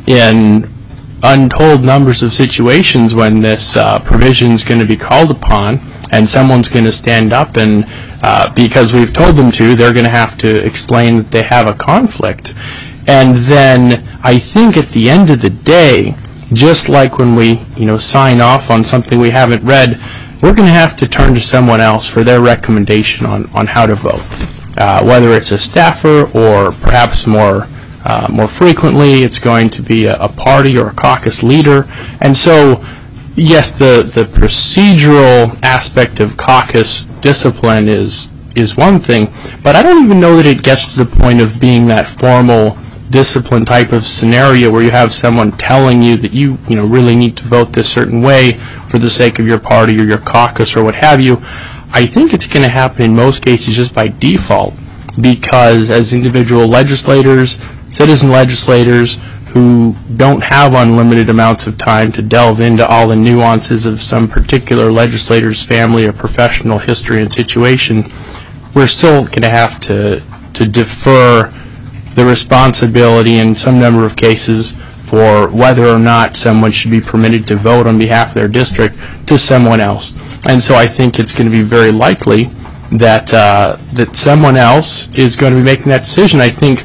in untold numbers of situations when this uh, provision is going to be called upon, and someone's going to stand up and, uh, because we've told them to, they're going to have to explain that they have a conflict. And then I think at the end of the day, just like when we, you know, sign off on something we haven't read, we're going to have to turn to someone else for their recommendation on, on how to vote. Uh, whether it's a staffer, or perhaps more uh, more frequently it's going to be a, a party or a caucus leader. And so, yes, the, the procedural aspect of caucus discipline is is one thing, but I don't even know that it gets to the point of being that formal discipline type of scenario where you have someone telling you that you, you know, really need to vote this certain way for the sake of your party or your caucus or what have you. I think it's going to happen in most cases just by default, because as individual legislators, citizen legislators who don't have unlimited amounts of time to delve into all the nuances of some particular legislator's family or professional history and situation, we're still going to have to to defer the responsibility in some number of cases for whether or not someone should be permitted to vote on behalf of their district to someone else. And so I think it's going to be very likely that uh, that someone else is going to be making that decision. I think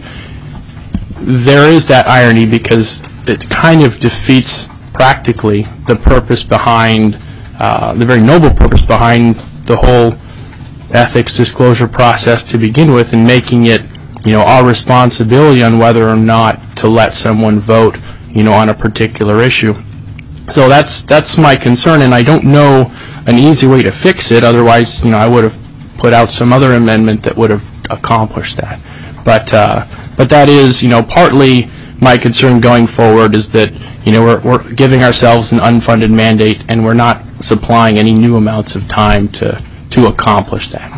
there is that irony, because it kind of defeats practically the purpose behind, uh, the very noble purpose behind the whole ethics disclosure process to begin with, and making it you know, our responsibility on whether or not to let someone vote, you know, on a particular issue. So that's that's my concern, and I don't know an easy way to fix it. Otherwise, you know, I would have put out some other amendment that would have accomplished that. But uh, but that is, you know, partly my concern going forward is that, you know, we're we're giving ourselves an unfunded mandate, and we're not supplying any new amounts of time to to accomplish that.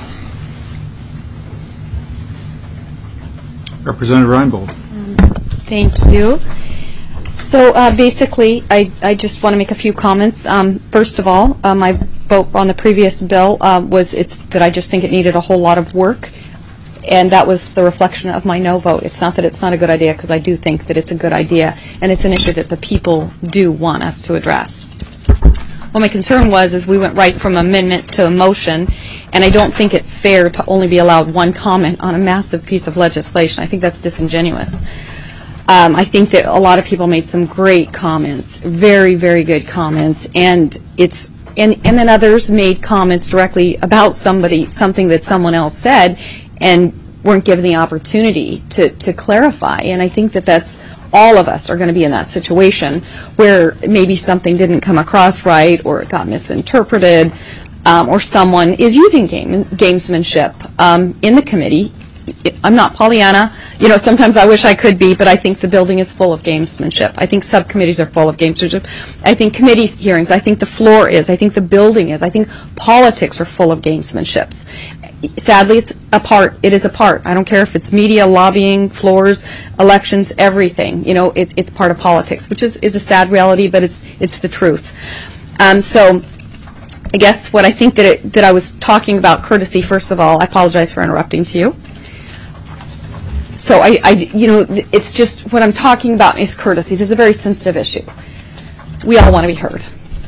Representative Reinbold. Thank you. So uh, basically, I, I just want to make a few comments. Um, first of all, uh, my vote on the previous bill uh, was it's that I just think it needed a whole lot of work, and that was the reflection of my no vote. It's not that it's not a good idea, because I do think that it's a good idea, and it's an issue that the people do want us to address. What my concern was is we went right from amendment to a motion, and I don't think it's fair to only be allowed one comment on a massive piece of legislation. I think that's disingenuous. Um, I think that a lot of people made some great comments, very, very good comments, and it's and, and then others made comments directly about somebody, something that someone else said, and weren't given the opportunity to, to clarify. And I think that that's all of us are going to be in that situation where maybe something didn't come across right, or it got misinterpreted, um, or someone is using game, gamesmanship um, in the committee. I'm not Pollyanna. You know, sometimes I wish I could be, but I think the building is full of gamesmanship. I think subcommittees are full of gamesmanship. I think committee hearings, I think the floor is, I think the building is, I think politics are full of gamesmanships. Sadly, it's a part. It is a part. I don't care if it's media, lobbying, floors, elections, everything. You know, it's it's part of politics, which is, is a sad reality, but it's it's the truth. Um, so I guess what I think that it, that I was talking about courtesy, first of all, I apologize for interrupting to you. So I, I, you know, it's just what I'm talking about is courtesy. This is a very sensitive issue. We all want to be heard.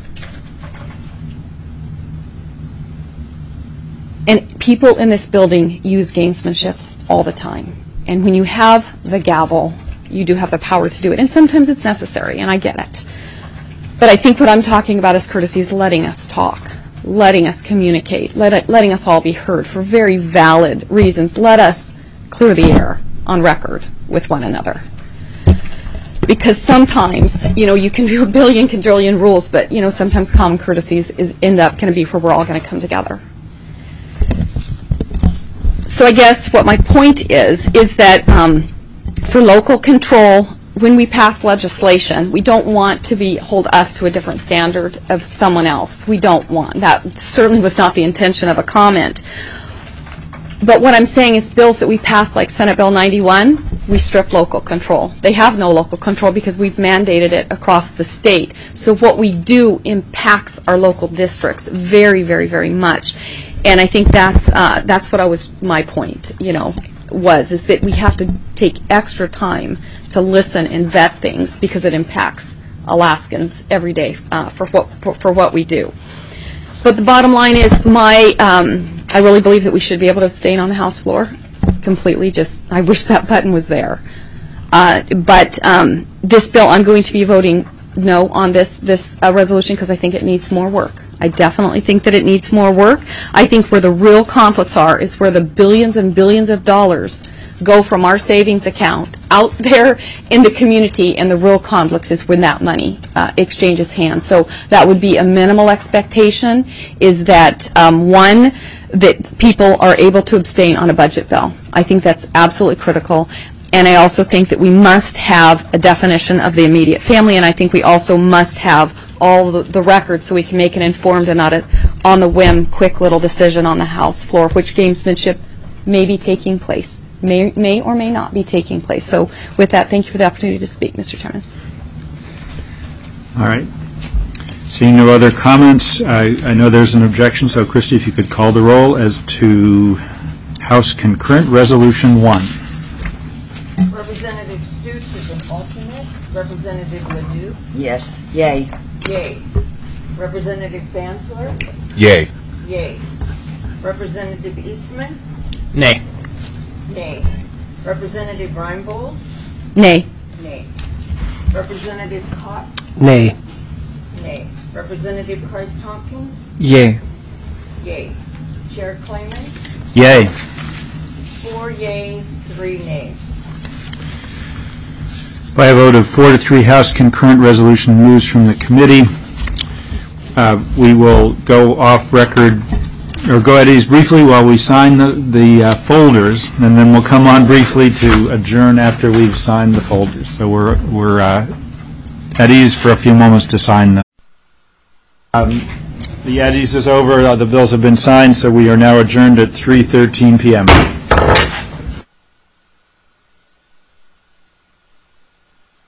And people in this building use gamesmanship all the time. And when you have the gavel, you do have the power to do it. And sometimes it's necessary, and I get it. But I think what I'm talking about is courtesy is letting us talk, letting us communicate, let it, letting us all be heard for very valid reasons. Let us clear the air on record with one another. Because sometimes, you know, you can do a billion quadrillion rules, but, you know, sometimes common courtesies is end up going to be where we're all going to come together. So I guess what my point is, is that um, for local control, when we pass legislation, we don't want to be hold us to a different standard of someone else. We don't want. That certainly was not the intention of a comment. But what I'm saying is bills that we passed, like Senate Bill ninety-one, we strip local control. They have no local control because we've mandated it across the state. So what we do impacts our local districts very, very, very much. And I think that's uh, that's what I was my point, you know, was is that we have to take extra time to listen and vet things because it impacts Alaskans every day uh, for what for, for what we do. But the bottom line is my. Um, I really believe that we should be able to abstain on the House floor completely. Just, I wish that button was there. Uh, but um, this bill, I'm going to be voting no on this this uh, resolution because I think it needs more work. I definitely think that it needs more work. I think where the real conflicts are is where the billions and billions of dollars go from our savings account out there in the community, and the real conflict is when that money uh, exchanges hands. So that would be a minimal expectation, is that, um, one, that people are able to abstain on a budget bill. I think that's absolutely critical. And I also think that we must have a definition of the immediate family, and I think we also must have all the, the records so we can make an informed and not a on-the-whim, quick little decision on the House floor, which gamesmanship may be taking place, may, may or may not be taking place. So with that, thank you for the opportunity to speak, Mister Chairman. All right. Seeing no other comments, I, I know there's an objection, so Christy, if you could call the roll as to House Concurrent Resolution one. Representative Stutes is an alternate. Representative Ledoux? Yes. Yay. Yay. Representative Fansler? Yay. Yay. Representative Eastman? Nay. Nay. Representative Reinbold? Nay. Nay. Representative Cott? Nay. Nay. Representative Price-Tompkins? Yay. Yay. Chair Klayman? Yay. Four Four yeas, three nays. By a vote of four to three, House concurrent resolution moves from the committee. Uh, we will go off record, or go at ease briefly while we sign the, the uh, folders, and then we'll come on briefly to adjourn after we've signed the folders. So we're, we're uh, at ease for a few moments to sign them. Um, the at ease is over. Uh, the bills have been signed, so we are now adjourned at three thirteen p m